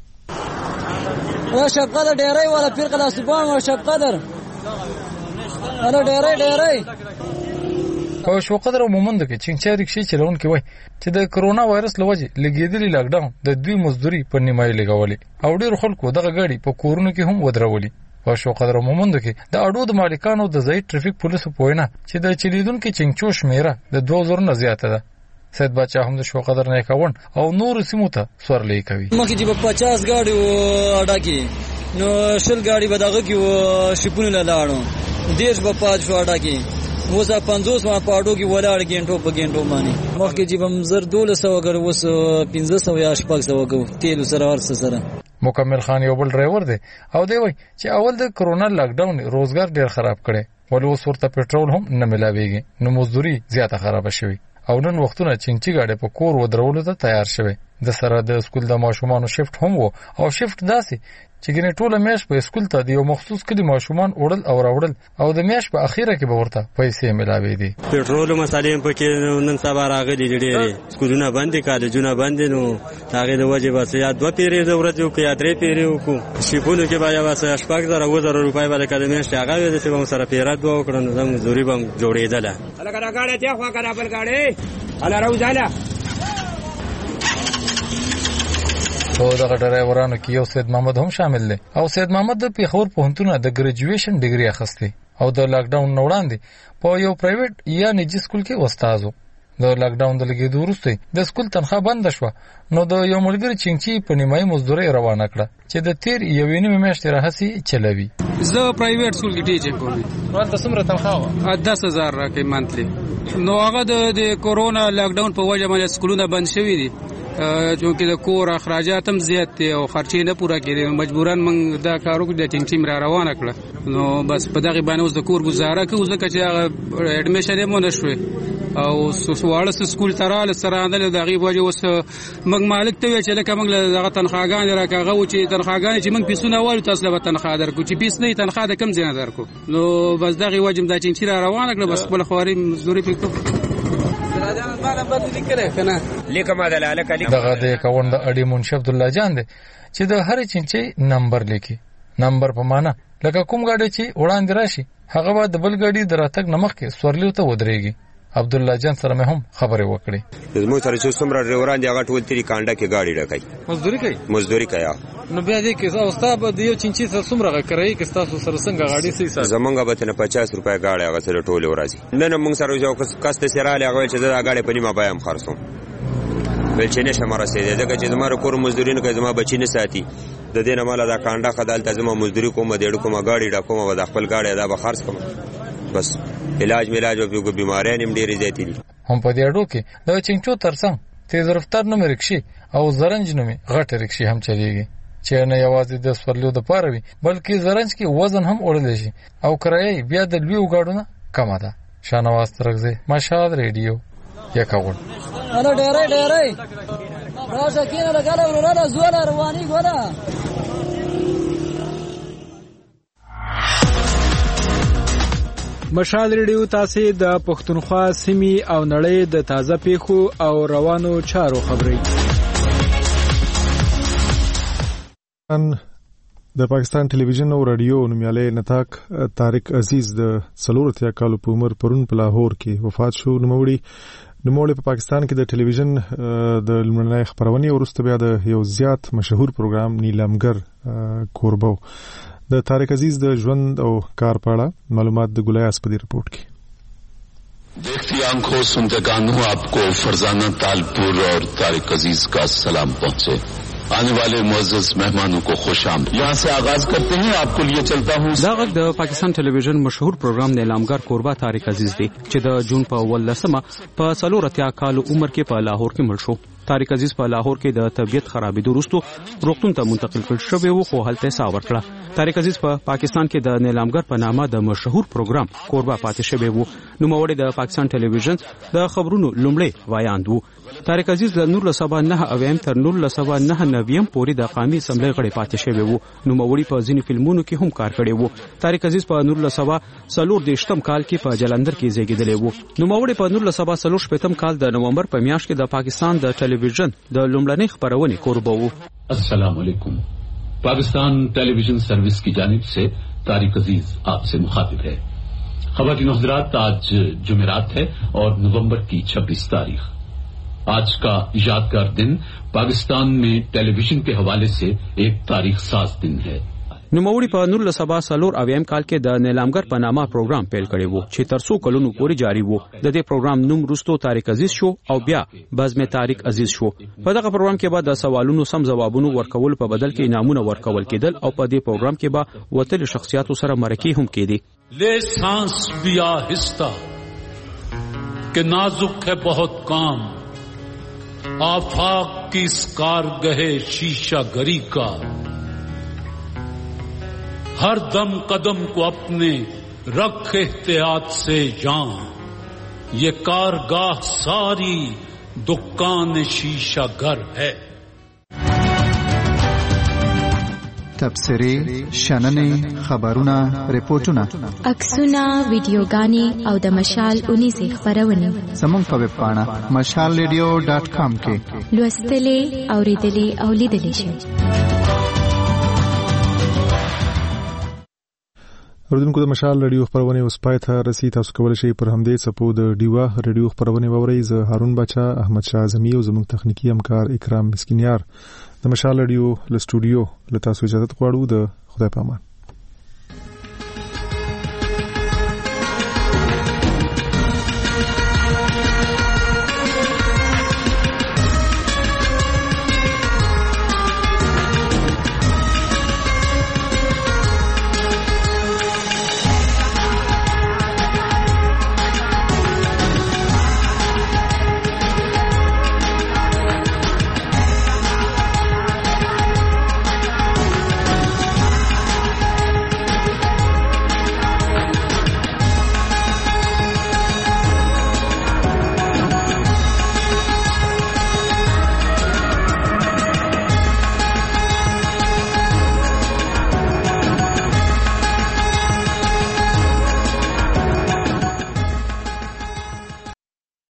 شب قدر ډېری ولا پیر قدر سبحان او شب قدر انا ډېرې ډېرې په شو قدر مومند کې چنچا رکشې چلون کې وای چې د کرونا وایرس لوجه لګیدلی لاک ډاون د دوی مزدوري په نیمایي لګولې او ډېر خلکو دغه غاډي په کورونو کې هم ودرولې. په شو قدر مومند کې د اډو د مالکانو د ځای ټریفیک پولیسو پوینه چې د چلیدونکو چنچو شمیره د دوه زره نه زیاته ده. سید بچا هم د شو قدر نه کاون او نور سیمو ته سورلې کوي. مخکې چې په پچاس گاډي و اډا کې نو شل گاډي به دغه کې و شپونه لاړو دیش په پات شو اډا کې وسه پنځوس ما پاډو کې ولاړ ګینټو په ګینټو باندې مخکې چې بم زر دولس سو اگر وس پنځه سو یا شپږ سو کو تیل سره ورس سره. مکمل خان یو بل ډرایور دی او دی وای چې اول د کرونا لاک ډاون روزګار ډیر خراب کړي ولې اوس ورته پېټرول هم نه ملاويږي نو مزدوري زیاته خراب شوی او نن وختونه چنچي گاډي په کور ودرولو ته تیار شوی. د سره د سکول د ماشومان شفت هم وو او شفت داسي چې ګنې ټوله میاش په سکول ته د یو مخصوص کلی ماشومان وړل او راوړل او د میاش په اخیره کې به ورته پیسې ملاوي دي. پېټرول مسالې په کې نن سبا راغلي ډېرې سکولونه بند دي، کالجونه بند نو هغه د وجه بس یا دوه پیری د ورځې او یا درې پیری وکړو شیپونو کې بیا واسه شپږ زره و زره روپۍ باندې کله میاش هغه د چې سره پیرات وو کړن زموږ زوري بم جوړېدله. هغه راګاړې ته خو هغه خپل گاډي هله راوځاله او دغه ډرایورانو کې یو سید محمد هم شامل دی او سید محمد د پیښور پوهنتون د ګریجویشن ډیګري اخیستی او د لاک ډاون وړاندې په یو پرایویټ یا نجی سکول کې استاد و. د لاک ډاون د لګیدو وروسته د سکول تنخواه بند شو نو د یو ملګری چنچي په نیمایي مزدوري روانه کړه چې د تیر یوې نیمه میاشتې راهسي چلوي. زه پرایویټ سکول کې ټیچینګ کوم. ورته څومره تنخواه و؟ دس هزار راکې منتلی. نو هغه د کورونا لاک ډاون په وجه باندې سکولونه بند شوي دي چونکه د کور اخراجات هم زیات دي او خرچې نه پوره کېږي. مجبوران موږ دا کار وکړو د ټیم ټیم را روانه کړه. نو بس په دغه باندې اوس د کور گزاره کوو ځکه چې هغه اډمیشن یې مونږ نشوي او سوالس سکول تراله سره اندل دغه وجه اوس موږ مالک ته چې لکه موږ دغه تنخواګان راکاغه او چې تنخواګان چې موږ پیسونه وایو تاسو له تنخوا درکو چې پیس نه تنخوا د کم زینه درکو. نو بس دغه وجه د چې را روانه کړه بس خپل خوري مزدوري پکړو. دغه د کاوند اډي منشي عبد الله جان دی چې د هر چنچي نمبر لیکي. نمبر په معنا لکه کوم غاډي چې وړاندې راشي هغه به د بل غاډي دراتګ نمخ کې سورلیو ته ودرېږي. عبد الله جان سره مې هم خبرې وکړې. زموږ سره چې څومره ډرایوران دي هغه ټول تیری کانډه کې گاډي ډکای مزدوري کوي مزدوري کوي. نو بیا دې کې اوستا د یو چنچي سره څومره کوي کې تاسو سره څنګه غاډي سي سره زمونږ به تنه پچاس روپیا گاډي هغه سره ټول ورازي. نه نه موږ سره یو کس ته سراله هغه چې دا گاډي په نیمه بیام خرڅوم بل چې نشه مرسته دې چې زموږ کور مزدوري نه کوي زموږ بچی نه ساتي د دې نه مال دا کانډه خدال ته زموږ مزدوري کومه ډېر کومه گاډي ډکوم او د خپل گاډي دا به خرڅ کوم. بس علاج میلاج او په بیماریاں نیم ډېری زیاتې دي. هم په دې اډو کې د چنچو ترڅنګ تیز رفتار نومې رکشي او زرنج نومې غټه رکشي هم چلیږي چې نه یوازې د سورلیو د پاره وي بلکې زرنج کې وزن هم وړل شي او کرایه بیا د لوی وګاډونه کمه ده. شانواز ترغزي مشال ریډیو یکاون. انا ډېرې ډېرې راځه کینه لګاله ورونه زوړ رواني ګوره. مشال ریډیو تاسو د پښتونخوا سیمې او نړۍ د تازه پیښو او روانو چارو خبري. د پاکستان ټلویزیون او رادیو نومیاله نتاک طارق عزیز د څلورتیا کالو په عمر پرون په لاهور کې وفات شو. نوموړي نوموړي په پاکستان کې د ټلویزیون د لومړنۍ خبرونې وروسته بیا د یو زیات مشهور پروګرام نیلامګر کوربو. د طارق عزیز د ژوند او کار په اړه معلومات د ګلایاس په رپورت کې. देखती आंखों सुनते कानों आपको फरजाना तालपुर और तारिक अजीज का सलाम पहुंचे. आने वाले मुअज्जज मेहमानों को खुशामदीद. यहाँ से आगाज करते हैं. आपको लिए चलता हूँ. دا غږ د پاکستان ټلویزیون مشهور پروګرام نیلامګر کوربا طارق عزیز دی چې د جون په ولسمه په څلور اتیا کال عمر کې په لاهور کې مړ شو. طارق عزیز په لاهور کې د طبيعت خرابېدو وروسته روغتون ته منتقل کړل شوی و خو هلته سا ورکړه. طارق عزیز په پاکستان کې د نیلامګر په نامه د مشهور پروګرام کوربا پاتې شوی و. نو موړي د پاکستان ټلویزیون د خبرونو لومړی وایاند وو. طارق عزیز د نور لسبا نه اویم تر نور لسبا نه نویم پورې د قومي اسمبلی غړي پاتې شوی وو. نو موړي په ځینې فلمونو کې هم کار کړی وو. طارق عزیز په نور لسبا څلور دیشتم کال کې په جلندر کې زیږیدلی وو. نو موړي په نور لسبا څلور شپږم کال د نومبر په میاشت کې د پاکستان د ټلویزیون د لومړنۍ خبرونې کوربا وو. السلام علیکم. पाकिस्तान टेलीविजन सर्विस की जानिब से तारिक अजीज आपसे मुखातिब है. खवातीन और हज़रात, आज जुमेरात है और नवंबर की छब्बीस तारीख. आज का यादगार दिन पाकिस्तान में टेलीविजन के हवाले से एक तारीख साज दिन है. نو موړي په نور لسبا سلور اویم کال کې د نیلامګر په نامه پروګرام پیل کړی وو چې تر څو کلونو پورې جاری وو. د دې پروګرام نوم وروسته طارق عزیز شو او بیا بزم طارق عزیز شو. په دغه پروګرام کې به د سوالونو سم ځوابونو ورکول په بدل کې انعامونه ورکول کېدل او په دې پروګرام کې به وتل شخصیاتو سره مرکې هم کېدي. ले सांस भी आहिस्ता कि नाजुक है बहुत काम आफाक की कारगहे शीशा गरी का हर दम कदम को अपने रख एहतियात से जान ये कारगाह सारी दुकान शीशा घर है. تبصرې شننې خبرونه ریپورتونه عکسونه ویډیوګانې او د مشال اونیزه خبرونه زموږ په ویب پاڼه مشال ریډیو ډاټ کام کې لوستلې اوریدلې او لیدلې شئ. اوردونکو د مشال رادیو خبرونه اوس پای ته رسید. تاسو کولی شئ پر همدې څپو د ډیوا رادیو خبرونه واورئ. زه هارون بچا، احمد شاه اعظمي او زموږ تخنیکی همکار اکرام مسکینیار د مشال رادیو له سټوډیو له تاسو اجازه غواړو. د خدای په امان.